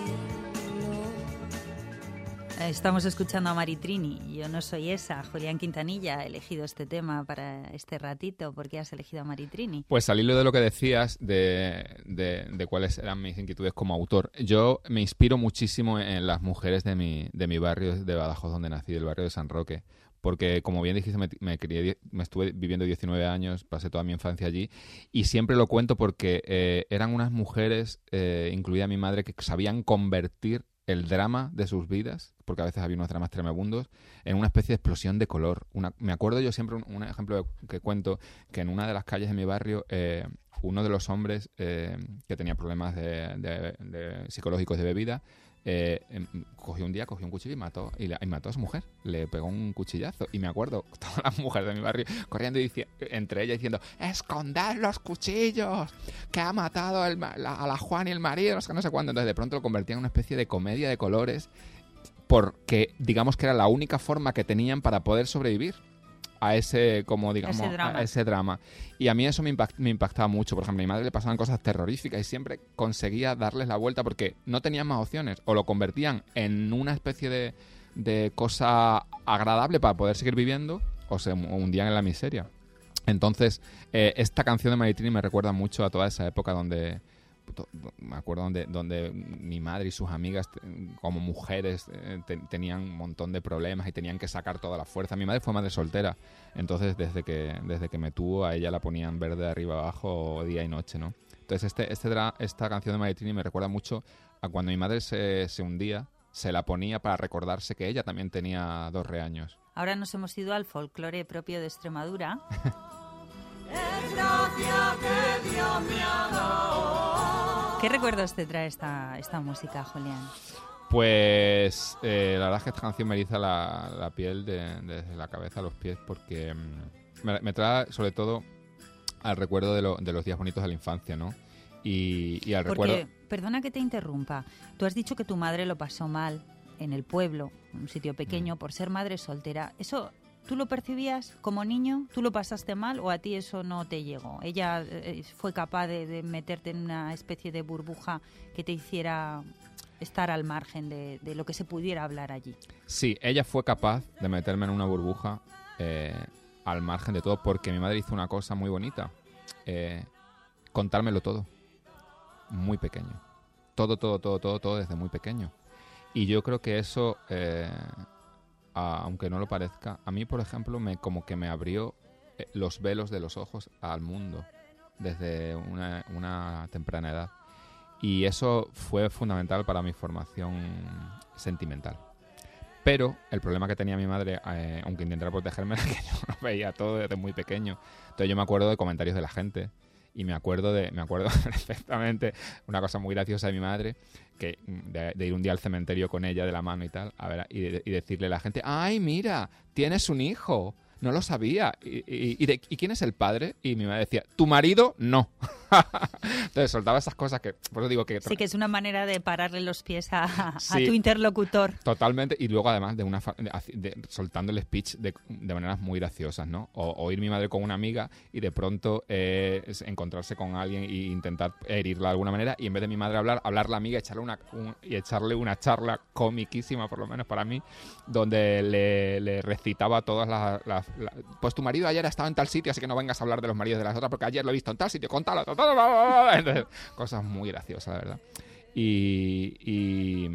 no. Estamos escuchando a Maritrini. Yo no soy esa. Julián Quintanilla ha elegido este tema para este ratito. ¿Por qué has elegido a Maritrini? Pues al hilo de lo que decías de, de, de cuáles eran mis inquietudes como autor, yo me inspiro muchísimo en las mujeres de mi, de mi barrio de Badajoz, donde nací, del barrio de San Roque. Porque, como bien dijiste, me, me, crié, me estuve viviendo diecinueve años, pasé toda mi infancia allí, y siempre lo cuento porque eh, eran unas mujeres, eh, incluida mi madre, que sabían convertir el drama de sus vidas, porque a veces había unos dramas tremebundos, en una especie de explosión de color. Una, me acuerdo yo siempre, un, un ejemplo que cuento, que en una de las calles de mi barrio, eh, uno de los hombres eh, que tenía problemas de, de, de psicológicos de bebida, Eh, cogió un día, cogió un cuchillo y mató y, la, y mató a su mujer, le pegó un cuchillazo. Y me acuerdo, todas las mujeres de mi barrio corriendo y dici- entre ellas diciendo: ¡esconded los cuchillos! ¡Que ha matado el, la, a la Juan y el marido! No sé, no sé cuándo. Entonces de pronto lo convertía en una especie de comedia de colores, porque digamos que era la única forma que tenían para poder sobrevivir a ese, como digamos, ese drama. a ese drama. Y a mí eso me, impact, me impactaba mucho. Por ejemplo, a mi madre le pasaban cosas terroríficas y siempre conseguía darles la vuelta porque no tenían más opciones. O lo convertían en una especie de, de cosa agradable para poder seguir viviendo, o se hundían en la miseria. Entonces, eh, esta canción de Maritrini me recuerda mucho a toda esa época donde... me acuerdo donde, donde mi madre y sus amigas como mujeres eh, te, tenían un montón de problemas y tenían que sacar toda la fuerza. Mi madre fue madre soltera, entonces desde que desde que me tuvo a ella la ponían verde de arriba abajo día y noche, ¿no? Entonces este, este esta canción de Maritrini me recuerda mucho a cuando mi madre se, se hundía, se la ponía para recordarse que ella también tenía dos reaños. Ahora nos hemos ido al folclore propio de Extremadura. Es gracia que Dios me ha dado. ¿Qué recuerdos te trae esta, esta música, Julián? Pues eh, la verdad es que esta canción me eriza la, la piel de, desde la cabeza a los pies porque mm, me, me trae sobre todo al recuerdo de, lo, de los días bonitos de la infancia, ¿no? Y, y al Porque, recuerdo... perdona que te interrumpa, tú has dicho que tu madre lo pasó mal en el pueblo, en un sitio pequeño, mm. por ser madre soltera. ¿Eso tú lo percibías como niño? ¿Tú lo pasaste mal o a ti eso no te llegó? ¿Ella eh, fue capaz de, de meterte en una especie de burbuja que te hiciera estar al margen de, de lo que se pudiera hablar allí? Sí, ella fue capaz de meterme en una burbuja eh, al margen de todo, porque mi madre hizo una cosa muy bonita, eh, contármelo todo, muy pequeño. Todo, todo, todo, todo, todo desde muy pequeño. Y yo creo que eso, eh, a, aunque no lo parezca, a mí, por ejemplo, me como que me abrió eh, los velos de los ojos al mundo desde una, una temprana edad. Y eso fue fundamental para mi formación sentimental. Pero el problema que tenía mi madre, eh, aunque intentara protegerme, era que yo lo veía todo desde muy pequeño. Entonces yo me acuerdo de comentarios de la gente. Y me acuerdo de me acuerdo perfectamente una cosa muy graciosa de mi madre, que de, de ir un día al cementerio con ella de la mano y tal, a ver, y, de, y decirle a la gente, ¡ay, mira, tienes un hijo! No lo sabía. ¿Y, y, y, de, ¿y quién es el padre? Y mi madre decía, ¿tu marido? No. Entonces soltaba esas cosas que, por eso digo que... Sí, que es una manera de pararle los pies a, a sí, tu interlocutor. Totalmente. Y luego además de una de, de, soltando el speech de, de maneras muy graciosas, ¿no? O, o ir mi madre con una amiga y de pronto eh, encontrarse con alguien e intentar herirla de alguna manera, y en vez de mi madre hablar, hablar la amiga, echarle una, un, y echarle una charla comiquísima, por lo menos para mí, donde le, le recitaba todas las, las La, pues tu marido ayer ha estado en tal sitio, así que no vengas a habar de los maridos de las otras porque ayer lo he visto en tal sitio, contalo. Entonces, cosas muy graciosas, la verdad. Y, y,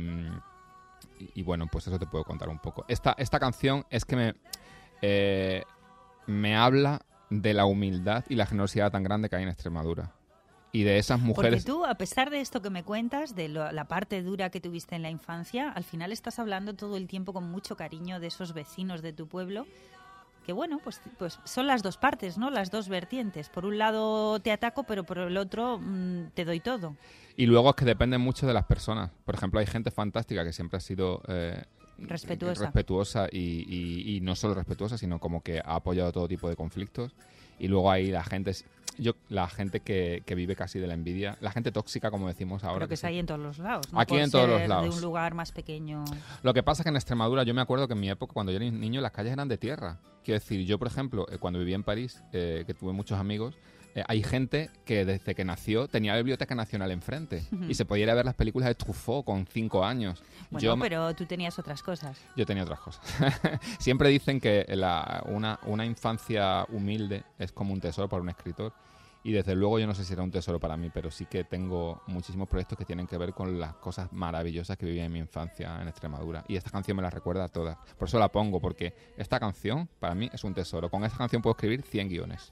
y bueno, pues eso te puedo contar un poco. Esta, esta canción es que me, eh, me habla de la humildad y la generosidad tan grande que hay en Extremadura. Y de esas mujeres... Porque tú, a pesar de esto que me cuentas, de lo, la parte dura que tuviste en la infancia, al final estás hablando todo el tiempo con mucho cariño de esos vecinos de tu pueblo, que bueno, pues, pues son las dos partes, ¿no? Las dos vertientes. Por un lado te ataco, pero por el otro mmm, te doy todo. Y luego es que depende mucho de las personas. Por ejemplo, hay gente fantástica que siempre ha sido... Eh, respetuosa. Respetuosa y, y, y no solo respetuosa, sino como que ha apoyado todo tipo de conflictos. Y luego hay la gente... Yo, la gente que, que vive casi de la envidia, la gente tóxica, como decimos ahora. Pero que, que es sí. ahí en todos los lados, ¿no? Aquí Por en todos ser los lados. de un lugar más pequeño. Lo que pasa es que en Extremadura, yo me acuerdo que en mi época, cuando yo era niño, las calles eran de tierra. Quiero decir, yo, por ejemplo, eh, cuando vivía en París, eh, que tuve muchos amigos, eh, hay gente que desde que nació tenía la Biblioteca Nacional enfrente uh-huh. y se podía ir a ver las películas de Truffaut con cinco años. Bueno, yo, pero tú tenías otras cosas. Yo tenía otras cosas. Siempre dicen que la, una, una infancia humilde es como un tesoro para un escritor. Y desde luego yo no sé si era un tesoro para mí, pero sí que tengo muchísimos proyectos que tienen que ver con las cosas maravillosas que vivía en mi infancia en Extremadura. Y esta canción me la recuerda a todas. Por eso la pongo, porque esta canción para mí es un tesoro. Con esta canción puedo escribir cien guiones.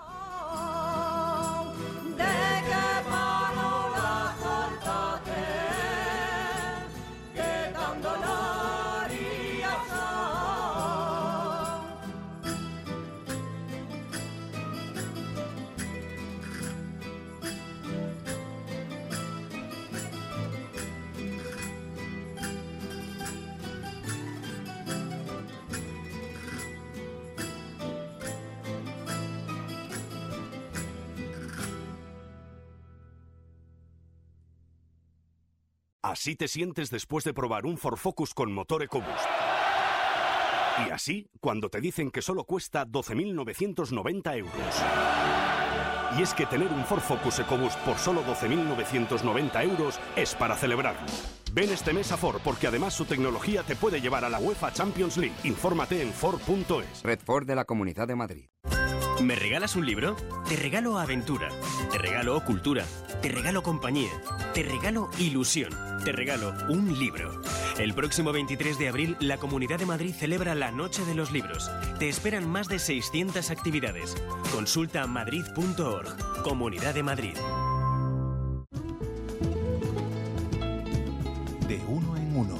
Así te sientes después de probar un Ford Focus con motor EcoBoost. Y así cuando te dicen que solo cuesta doce mil novecientos noventa euros. Y es que tener un Ford Focus EcoBoost por solo doce mil novecientos noventa euros es para celebrarlo. Ven este mes a Ford porque además su tecnología te puede llevar a la UEFA Champions League. Infórmate en Ford punto es. Red Ford de la Comunidad de Madrid. ¿Me regalas un libro? Te regalo aventura, te regalo cultura, te regalo compañía, te regalo ilusión, te regalo un libro. El próximo veintitrés de abril, la Comunidad de Madrid celebra la Noche de los Libros. Te esperan más de seiscientas actividades. Consulta madrid punto org. Comunidad de Madrid. De uno en uno.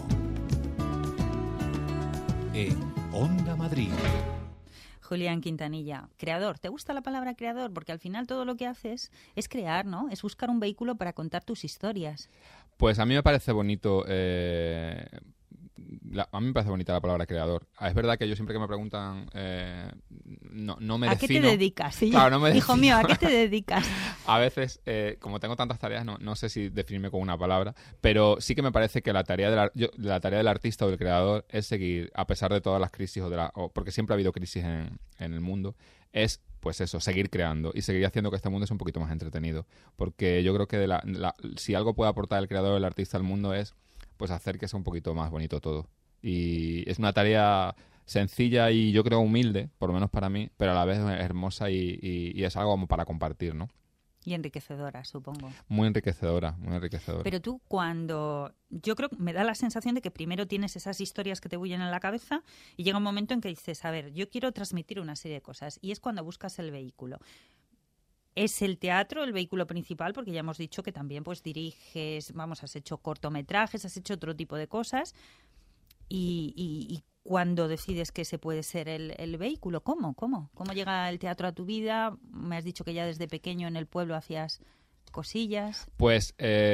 En Onda Madrid. Julián Quintanilla, creador. ¿Te gusta la palabra creador? Porque al final todo lo que haces es crear, ¿no? Es buscar un vehículo para contar tus historias. Pues a mí me parece bonito... Eh, la, a mí me parece bonita la palabra creador. Es verdad que yo siempre que me preguntan... Eh, no, no me ¿A defino... qué te dedicas? Sí, claro, no me hijo defino. mío, ¿a qué te dedicas? A veces, eh, como tengo tantas tareas, no, no sé si definirme con una palabra, pero sí que me parece que la tarea, de la, yo, la tarea del artista o del creador es seguir, a pesar de todas las crisis, o de la, o porque siempre ha habido crisis en, en el mundo, es pues eso, seguir creando y seguir haciendo que este mundo sea un poquito más entretenido. Porque yo creo que de la, la, si algo puede aportar el creador o el artista al mundo es pues hacer que sea un poquito más bonito todo. Y es una tarea sencilla y yo creo humilde, por lo menos para mí, pero a la vez hermosa y, y, y es algo como para compartir, ¿no? Y enriquecedora, supongo. Muy enriquecedora, muy enriquecedora. Pero tú cuando... Yo creo que me da la sensación de que primero tienes esas historias que te bullen en la cabeza y llega un momento en que dices, a ver, yo quiero transmitir una serie de cosas. Y es cuando buscas el vehículo. ¿Es el teatro el vehículo principal? Porque ya hemos dicho que también pues diriges, vamos, has hecho cortometrajes, has hecho otro tipo de cosas. y, y, y cuándo decides que ese puede ser el, el vehículo. ¿Cómo? ¿Cómo? ¿Cómo llega el teatro a tu vida? Me has dicho que ya desde pequeño en el pueblo hacías cosillas. Pues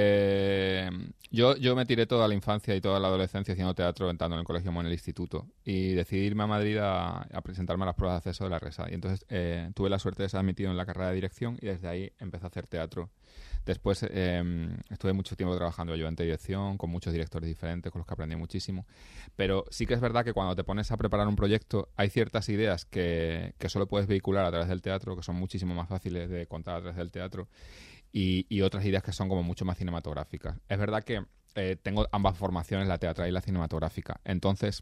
eh, yo, yo me tiré toda la infancia y toda la adolescencia haciendo teatro, tanto en el colegio como en el instituto, y decidí irme a Madrid a, a presentarme a las pruebas de acceso de la RESA. Y entonces eh, tuve la suerte de ser admitido en la carrera de dirección y desde ahí empecé a hacer teatro. Después eh, estuve mucho tiempo trabajando ayudante de dirección, con muchos directores diferentes, con los que aprendí muchísimo. Pero sí que es verdad que cuando te pones a preparar un proyecto, hay ciertas ideas que, que solo puedes vehicular a través del teatro, que son muchísimo más fáciles de contar a través del teatro, y, y otras ideas que son como mucho más cinematográficas. Es verdad que eh, tengo ambas formaciones, la teatral y la cinematográfica. Entonces,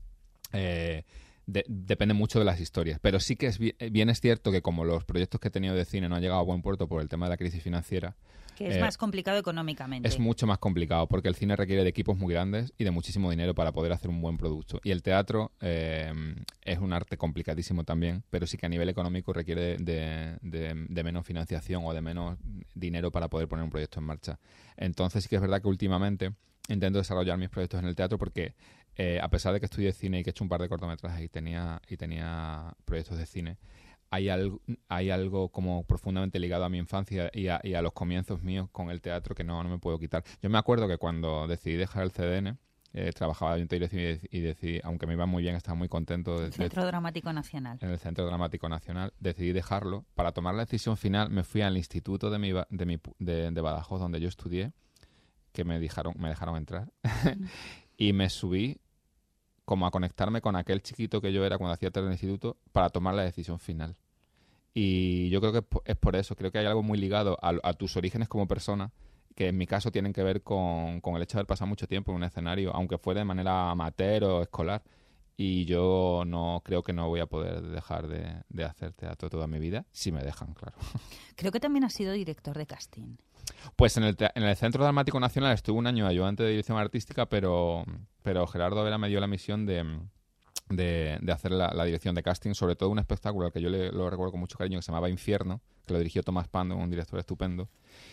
eh, de, depende mucho de las historias. Pero sí que es bien, bien es cierto que como los proyectos que he tenido de cine no han llegado a buen puerto por el tema de la crisis financiera, que es eh, más complicado económicamente. Es mucho más complicado porque el cine requiere de equipos muy grandes y de muchísimo dinero para poder hacer un buen producto. Y el teatro eh, es un arte complicadísimo también, pero sí que a nivel económico requiere de, de, de menos financiación o de menos dinero para poder poner un proyecto en marcha. Entonces sí que es verdad que últimamente intento desarrollar mis proyectos en el teatro porque eh, a pesar de que estudié cine y que he hecho un par de cortometrajes y tenía, y tenía proyectos de cine, Hay algo, hay algo como profundamente ligado a mi infancia y a, y a los comienzos míos con el teatro que no, no me puedo quitar. Yo me acuerdo que cuando decidí dejar el C D N, eh, trabajaba en dirección y, y decidí, aunque me iba muy bien, estaba muy contento. De, Centro de, Dramático Nacional. En el Centro Dramático Nacional. Decidí dejarlo. Para tomar la decisión final me fui al instituto de, mi, de, mi, de, de Badajoz, donde yo estudié, que me dejaron, me dejaron entrar. Mm. Y me subí como a conectarme con aquel chiquito que yo era cuando hacía teatro en el instituto para tomar la decisión final. Y yo creo que es por eso, creo que hay algo muy ligado a, a tus orígenes como persona, que en mi caso tienen que ver con, con el hecho de haber pasado mucho tiempo en un escenario, aunque fuera de manera amateur o escolar. Y yo no creo que no voy a poder dejar de, de hacer teatro toda mi vida, si me dejan, claro. Creo que también has sido director de casting. Pues en el, en el Centro Dramático Nacional estuve un año ayudante de dirección artística, pero, pero Gerardo Vera me dio la misión de... De, de hacer la, la dirección de casting, sobre todo un espectáculo al que yo le, lo recuerdo con mucho cariño, que se llamaba Infierno, que lo dirigió Tomás Pando, un director estupendo,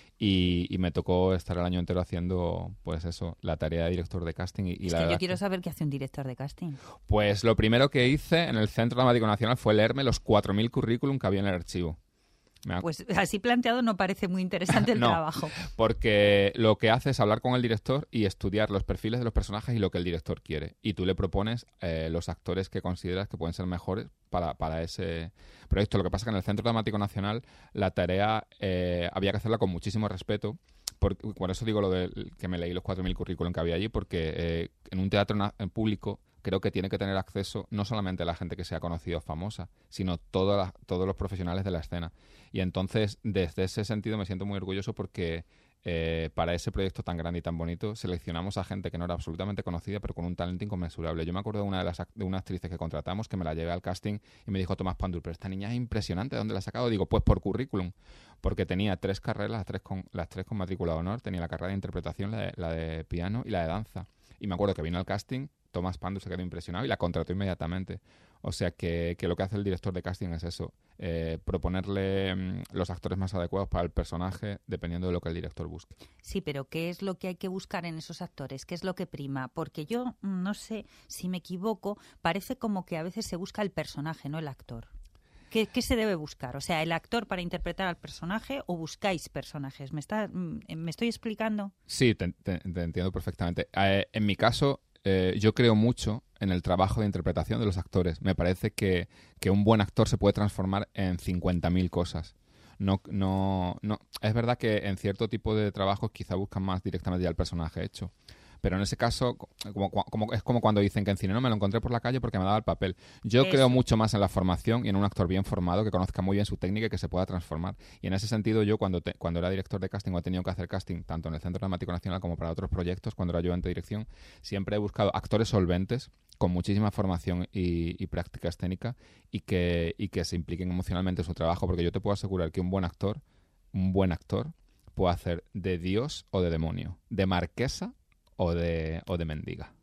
y, y me tocó estar el año entero haciendo, pues eso, la tarea de director de casting. Y, y es la que yo quiero saber qué hace un director de casting. Pues lo primero que hice en el Centro Dramático Nacional fue leerme los cuatro mil currículum que había en el archivo. Pues así planteado no parece muy interesante el no, trabajo. Porque lo que hace es hablar con el director y estudiar los perfiles de los personajes y lo que el director quiere. Y tú le propones eh, los actores que consideras que pueden ser mejores para, para ese proyecto. Lo que pasa es que en el Centro Dramático Nacional la tarea eh, había que hacerla con muchísimo respeto. Por, por eso digo lo de que me leí los cuatro mil currículum que había allí, porque eh, en un teatro na- en público creo que tiene que tener acceso no solamente a la gente que sea conocida o famosa, sino toda la, todos los profesionales de la escena. Y entonces, desde ese sentido, me siento muy orgulloso porque eh, para ese proyecto tan grande y tan bonito seleccionamos a gente que no era absolutamente conocida, pero con un talento inconmensurable. Yo me acuerdo de una de las de una actrices que contratamos que me la llevé al casting y me dijo Tomás Pandur, pero esta niña es impresionante, ¿de dónde la has sacado? Digo, pues por currículum, porque tenía tres carreras, las tres con, las tres con matrícula de honor, tenía la carrera de interpretación, la de, la de piano y la de danza. Y me acuerdo que vino al casting, Tomás Pandur se quedó impresionado y la contrató inmediatamente. O sea que, que lo que hace el director de casting es eso, eh, proponerle mmm, los actores más adecuados para el personaje dependiendo de lo que el director busque. Sí, pero ¿qué es lo que hay que buscar en esos actores? ¿Qué es lo que prima? Porque yo, no sé si me equivoco, parece como que a veces se busca el personaje, no el actor. ¿Qué, qué se debe buscar? O sea, ¿el actor para interpretar al personaje o buscáis personajes? ¿Me, está, me estoy explicando? Sí, te, te, te entiendo perfectamente. Eh, en mi caso, eh, yo creo mucho en el trabajo de interpretación de los actores. Me parece que, que un buen actor se puede transformar en cincuenta mil cosas. No, no, no. Es verdad que en cierto tipo de trabajos quizá buscan más directamente ya el personaje hecho. Pero en ese caso, como, como, es como cuando dicen que en cine no me lo encontré por la calle porque me daba el papel. Yo Eso. creo mucho más en la formación y en un actor bien formado que conozca muy bien su técnica y que se pueda transformar. Y en ese sentido, yo cuando, te, cuando era director de casting o he tenido que hacer casting tanto en el Centro Dramático Nacional como para otros proyectos, cuando era ayudante de dirección, siempre he buscado actores solventes con muchísima formación y, y práctica escénica y que, y que se impliquen emocionalmente en su trabajo, porque yo te puedo asegurar que un buen actor, un buen actor puede hacer de Dios o de demonio, de marquesa o de, o de mendiga.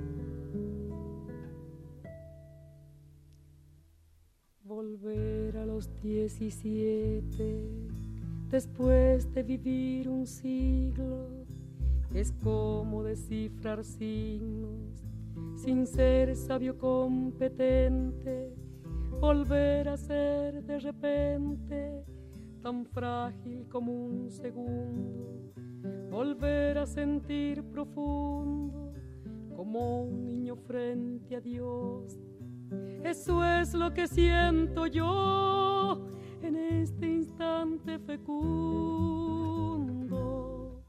Volver a los los diecisiete, después de vivir un siglo, es como descifrar signos, sin ser sabio competente, volver a ser de repente tan frágil como un segundo, volver a sentir profundo como un niño frente a Dios. Eso es lo que siento yo en este instante fecundo.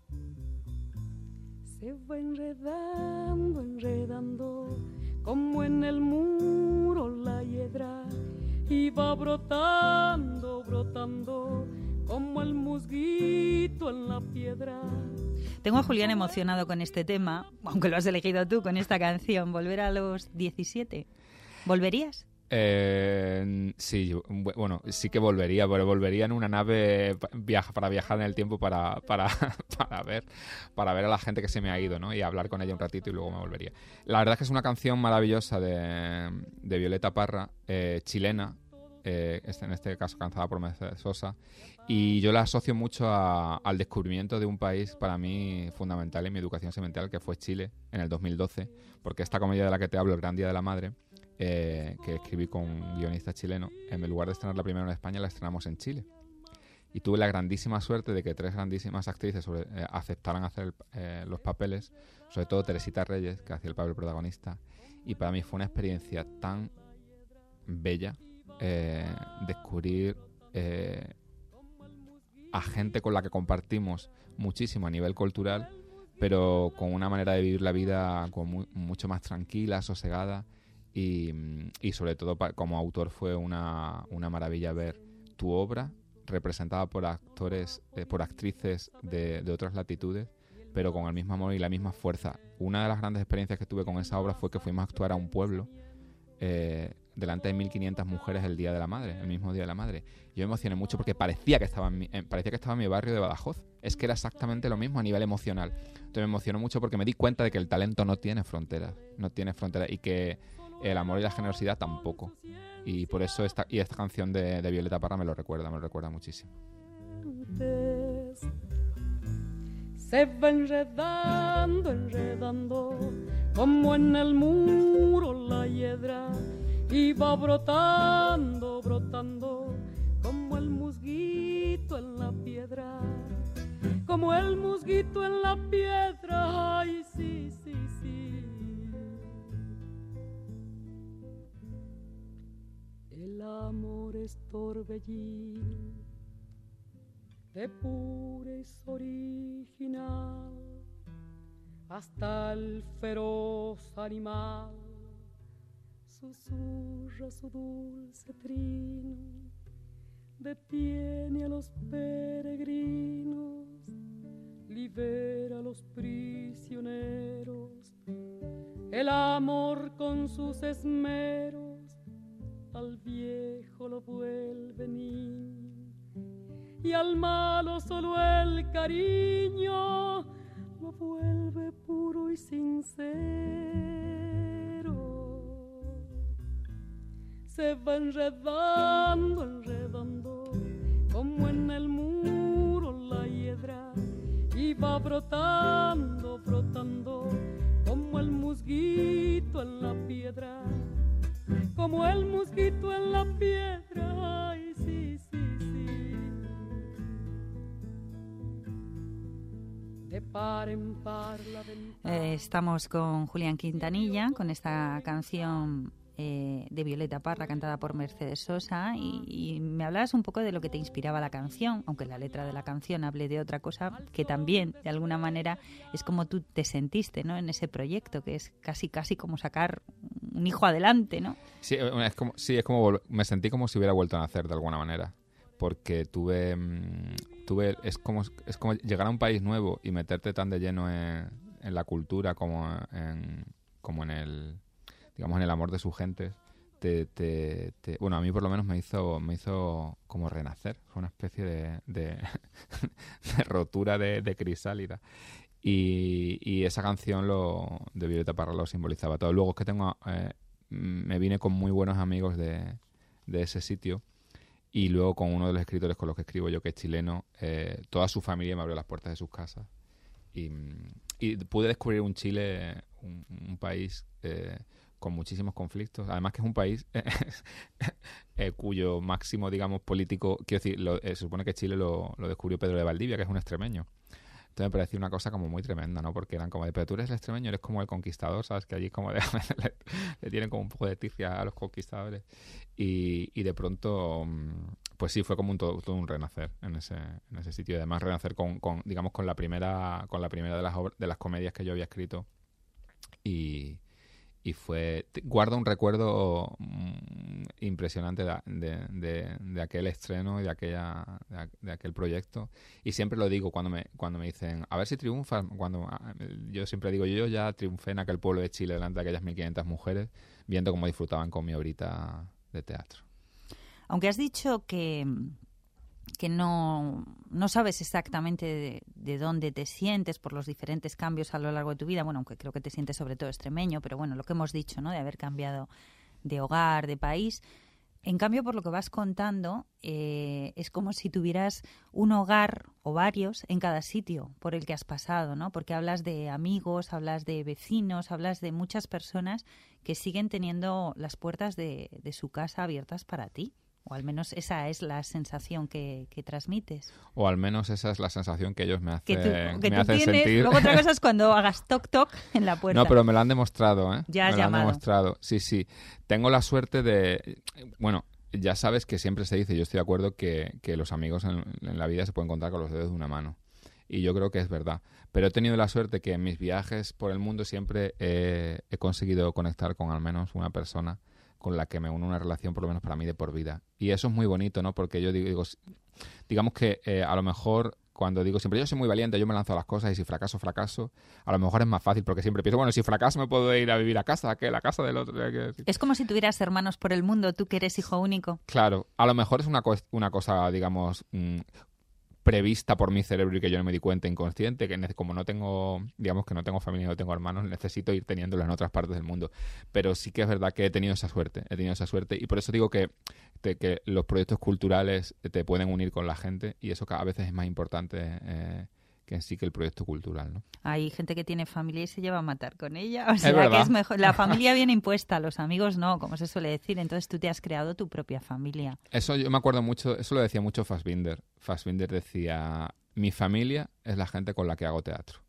Se va enredando, enredando, como en el muro la hiedra, y va brotando, brotando, como el musguito en la piedra. Tengo a Julián emocionado con este tema, aunque lo has elegido tú con esta canción. ¿Volver a los diecisiete? ¿Volverías? Eh, sí, yo, bueno, sí que volvería, pero volvería en una nave viaja, para viajar en el tiempo para, para, para, ver, para ver a la gente que se me ha ido, ¿no? Y hablar con ella un ratito y luego me volvería. La verdad es que es una canción maravillosa de, de Violeta Parra, eh, chilena, eh, en este caso cantada por Mercedes Sosa, y yo la asocio mucho a, al descubrimiento de un país para mí fundamental en mi educación sentimental, que fue Chile, en el dos mil doce, porque esta comedia de la que te hablo, El Gran Día de la Madre, Eh, que escribí con un guionista chileno, en lugar de estrenarla primero en España, la estrenamos en Chile. Y tuve la grandísima suerte de que tres grandísimas actrices sobre, eh, aceptaran hacer eh, los papeles, sobre todo Teresita Reyes, que hacía el papel protagonista. Y para mí fue una experiencia tan bella eh, descubrir eh, a gente con la que compartimos muchísimo a nivel cultural, pero con una manera de vivir la vida con muy, mucho más tranquila, sosegada. Y, y sobre todo pa, como autor fue una, una maravilla ver tu obra representada por actores, eh, por actrices de, de otras latitudes, pero con el mismo amor y la misma fuerza. Una de las grandes experiencias que tuve con esa obra fue que fuimos a actuar a un pueblo eh, delante de mil quinientas mujeres el Día de la Madre, el mismo Día de la Madre. Yo me emocioné mucho porque parecía que estaba en mi, eh, parecía que estaba en mi barrio de Badajoz. Es que era exactamente lo mismo a nivel emocional. Entonces me emocionó mucho porque me di cuenta de que el talento no tiene fronteras, no tiene fronteras, y que el amor y la generosidad tampoco. Y por eso esta, y esta canción de, de Violeta Parra me lo recuerda, me lo recuerda muchísimo. Se va enredando, enredando, como en el muro la hiedra, y va brotando, brotando, como el musguito en la piedra, como el musguito en la piedra. Ay, sí, sí, sí. El amor es torbellino de purez original, hasta el feroz animal susurra su dulce trino, detiene a los peregrinos, libera a los prisioneros. El amor con sus esmeros al viejo lo vuelve niño, y al malo solo el cariño lo vuelve puro y sincero. Se va enredando, enredando, como en el muro la hiedra, y va brotando, brotando, como el musguito en la piedra, como el mosquito en la piedra. Ay, sí, sí, sí. De par en par la ventana. Eh, estamos con Julián Quintanilla, con esta canción eh, de Violeta Parra, cantada por Mercedes Sosa, y, y me hablabas un poco de lo que te inspiraba la canción, aunque la letra de la canción hable de otra cosa, que también, de alguna manera, es como tú te sentiste, ¿no?, en ese proyecto, que es casi, casi como sacar un hijo adelante, ¿no? Sí, es como, sí, es como me sentí como si hubiera vuelto a nacer de alguna manera, porque tuve, tuve es como es como llegar a un país nuevo y meterte tan de lleno en, en la cultura como en como en el digamos en el amor de sus gentes. Te, te, te, bueno, a mí por lo menos me hizo me hizo como renacer, fue una especie de, de, de rotura de, de crisálida. Y, y esa canción lo, de Violeta Parra lo simbolizaba todo. Luego es que tengo eh, me vine con muy buenos amigos de, de ese sitio, Y luego con uno de los escritores con los que escribo yo, que es chileno, eh, toda su familia me abrió las puertas de sus casas. Y, y pude descubrir un Chile, un, un país eh, con muchísimos conflictos. Además que es un país eh, cuyo máximo, digamos, político... Quiero decir, lo, eh, se supone que Chile lo, lo descubrió Pedro de Valdivia, que es un extremeño. Entonces me pareció una cosa como muy tremenda, ¿no? Porque eran como de, pero tú eres el extremeño, eres como el conquistador, ¿sabes? Que allí como de, le, le tienen como un poco de tirria a los conquistadores. Y, y de pronto, pues sí, fue como un todo, todo un renacer en ese, en ese sitio. Y además renacer con, con, digamos, con la primera, con la primera de las obras, de las comedias que yo había escrito. Y... Y fue... Guardo un recuerdo mm, impresionante de, de, de, de aquel estreno y de, aquella, de, de aquel proyecto. Y siempre lo digo cuando me cuando me dicen, a ver si triunfas. Cuando, yo siempre digo, yo ya triunfé en aquel pueblo de Chile delante de aquellas mil quinientas mujeres, viendo cómo disfrutaban con mi obrita de teatro. Aunque has dicho que... que no, no sabes exactamente de, de dónde te sientes por los diferentes cambios a lo largo de tu vida. Bueno, aunque creo que te sientes sobre todo extremeño, pero bueno, lo que hemos dicho, ¿no? De haber cambiado de hogar, de país. En cambio, por lo que vas contando, eh, es como si tuvieras un hogar o varios en cada sitio por el que has pasado, ¿no? Porque hablas de amigos, hablas de vecinos, hablas de muchas personas que siguen teniendo las puertas de, de su casa abiertas para ti. O al menos esa es la sensación que, que transmites. O al menos esa es la sensación que ellos me hacen, que tú, que me tú hacen tienes. sentir. Luego otra cosa es cuando hagas toc toc en la puerta. No, pero me lo han demostrado, ¿eh? Ya has me lo llamado. han demostrado. Sí, sí. Tengo la suerte de... Bueno, ya sabes que siempre se dice, yo estoy de acuerdo, que, que los amigos en, en la vida se pueden contar con los dedos de una mano. Y yo creo que es verdad. Pero he tenido la suerte que en mis viajes por el mundo siempre he, he conseguido conectar con al menos una persona con la que me une una relación, por lo menos para mí, de por vida. Y eso es muy bonito, ¿no? Porque yo digo, digo digamos que eh, a lo mejor cuando digo siempre, yo soy muy valiente, yo me lanzo a las cosas y si fracaso, fracaso, a lo mejor es más fácil porque siempre pienso, bueno, si fracaso me puedo ir a vivir a casa, que la casa del otro. Que... Es como si tuvieras hermanos por el mundo, tú que eres hijo único. Claro, a lo mejor es una, co- una cosa, digamos... Mmm, prevista por mi cerebro y que yo no me di cuenta, inconsciente, que como no tengo, digamos que no tengo familia, no tengo hermanos, necesito ir teniéndolo en otras partes del mundo. Pero sí que es verdad que he tenido esa suerte, he tenido esa suerte y por eso digo que, te, que los proyectos culturales te pueden unir con la gente y eso cada vez es más importante eh, que en sí que el proyecto cultural, ¿no? Hay gente que tiene familia y se lleva a matar con ella, o sea es verdad. que es mejor. La familia viene impuesta, los amigos no, como se suele decir, entonces tú te has creado tu propia familia. Eso yo me acuerdo mucho, eso lo decía mucho Fassbinder. Fassbinder decía, mi familia es la gente con la que hago teatro.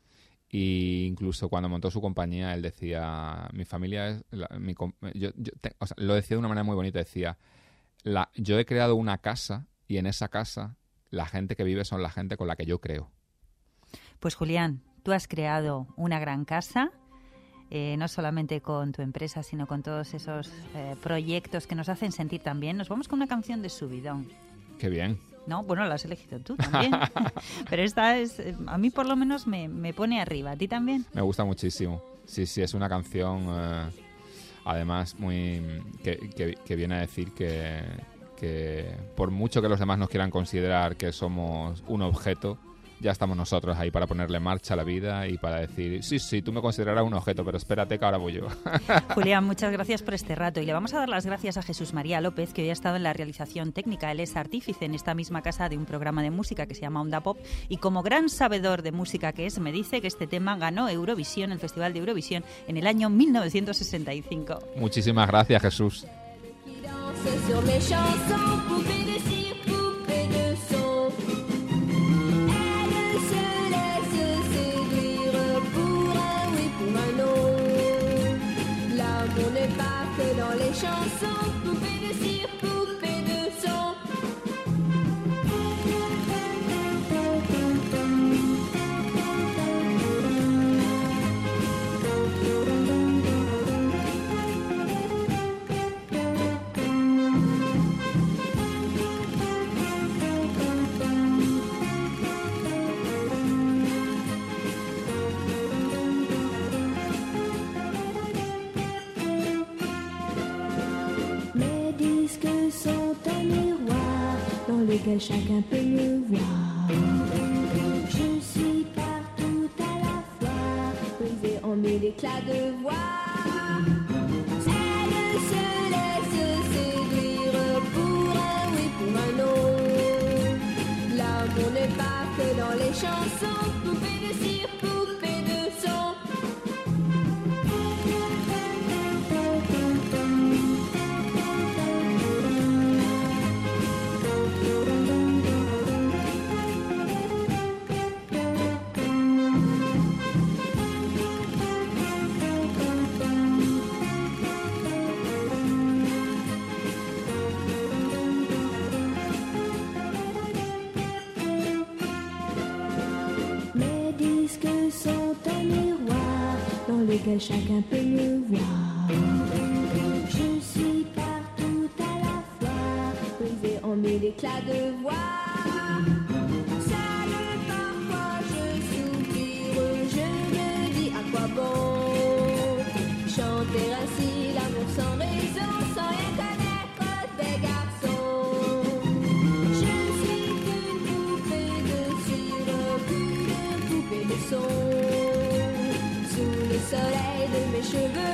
Y incluso cuando montó su compañía, él decía, mi familia es... La, mi, yo, yo te, o sea, lo decía de una manera muy bonita, decía, la, yo he creado una casa y en esa casa la gente que vive son la gente con la que yo creo. Pues Julián, tú has creado una gran casa, eh, no solamente con tu empresa, sino con todos esos eh, proyectos que nos hacen sentir tan bien. Nos vamos con una canción de Subidón. ¡Qué bien! No, bueno, la has elegido tú también. Pero esta es, a mí por lo menos me, me pone arriba. ¿A ti también? Me gusta muchísimo. Sí, sí, es una canción, eh, además, muy que, que, que viene a decir que, que por mucho que los demás nos quieran considerar que somos un objeto, ya estamos nosotros ahí para ponerle marcha a la vida y para decir, sí, sí, tú me considerarás un objeto, pero espérate que ahora voy yo. Julián, muchas gracias por este rato y le vamos a dar las gracias a Jesús María López, que hoy ha estado en la realización técnica. Él es artífice en esta misma casa de un programa de música que se llama Onda Pop y como gran sabedor de música que es, me dice que este tema ganó Eurovisión, el Festival de Eurovisión, en el año mil novecientos sesenta y cinco. Muchísimas gracias, Jesús. On n'est pas que dans les chansons, poupée de cire, poupée de son. Lequel chacun peut me voir. Je suis partout à la fois, brisée en mille éclats de voix. Elle se laisse séduire pour un oui, les chansons, poupée de cire, poupée de son. Lequel chacun peut me voir. Je suis partout à la fois, brisée en mille éclats de voix. Seule parfois je soupire, je me dis à quoi bon chanter ainsi l'amour sans raison, sans rien connaître des garçons. Je suis qu'une poupée de cire, qu'une poupée de son. Sous le soleil de mes cheveux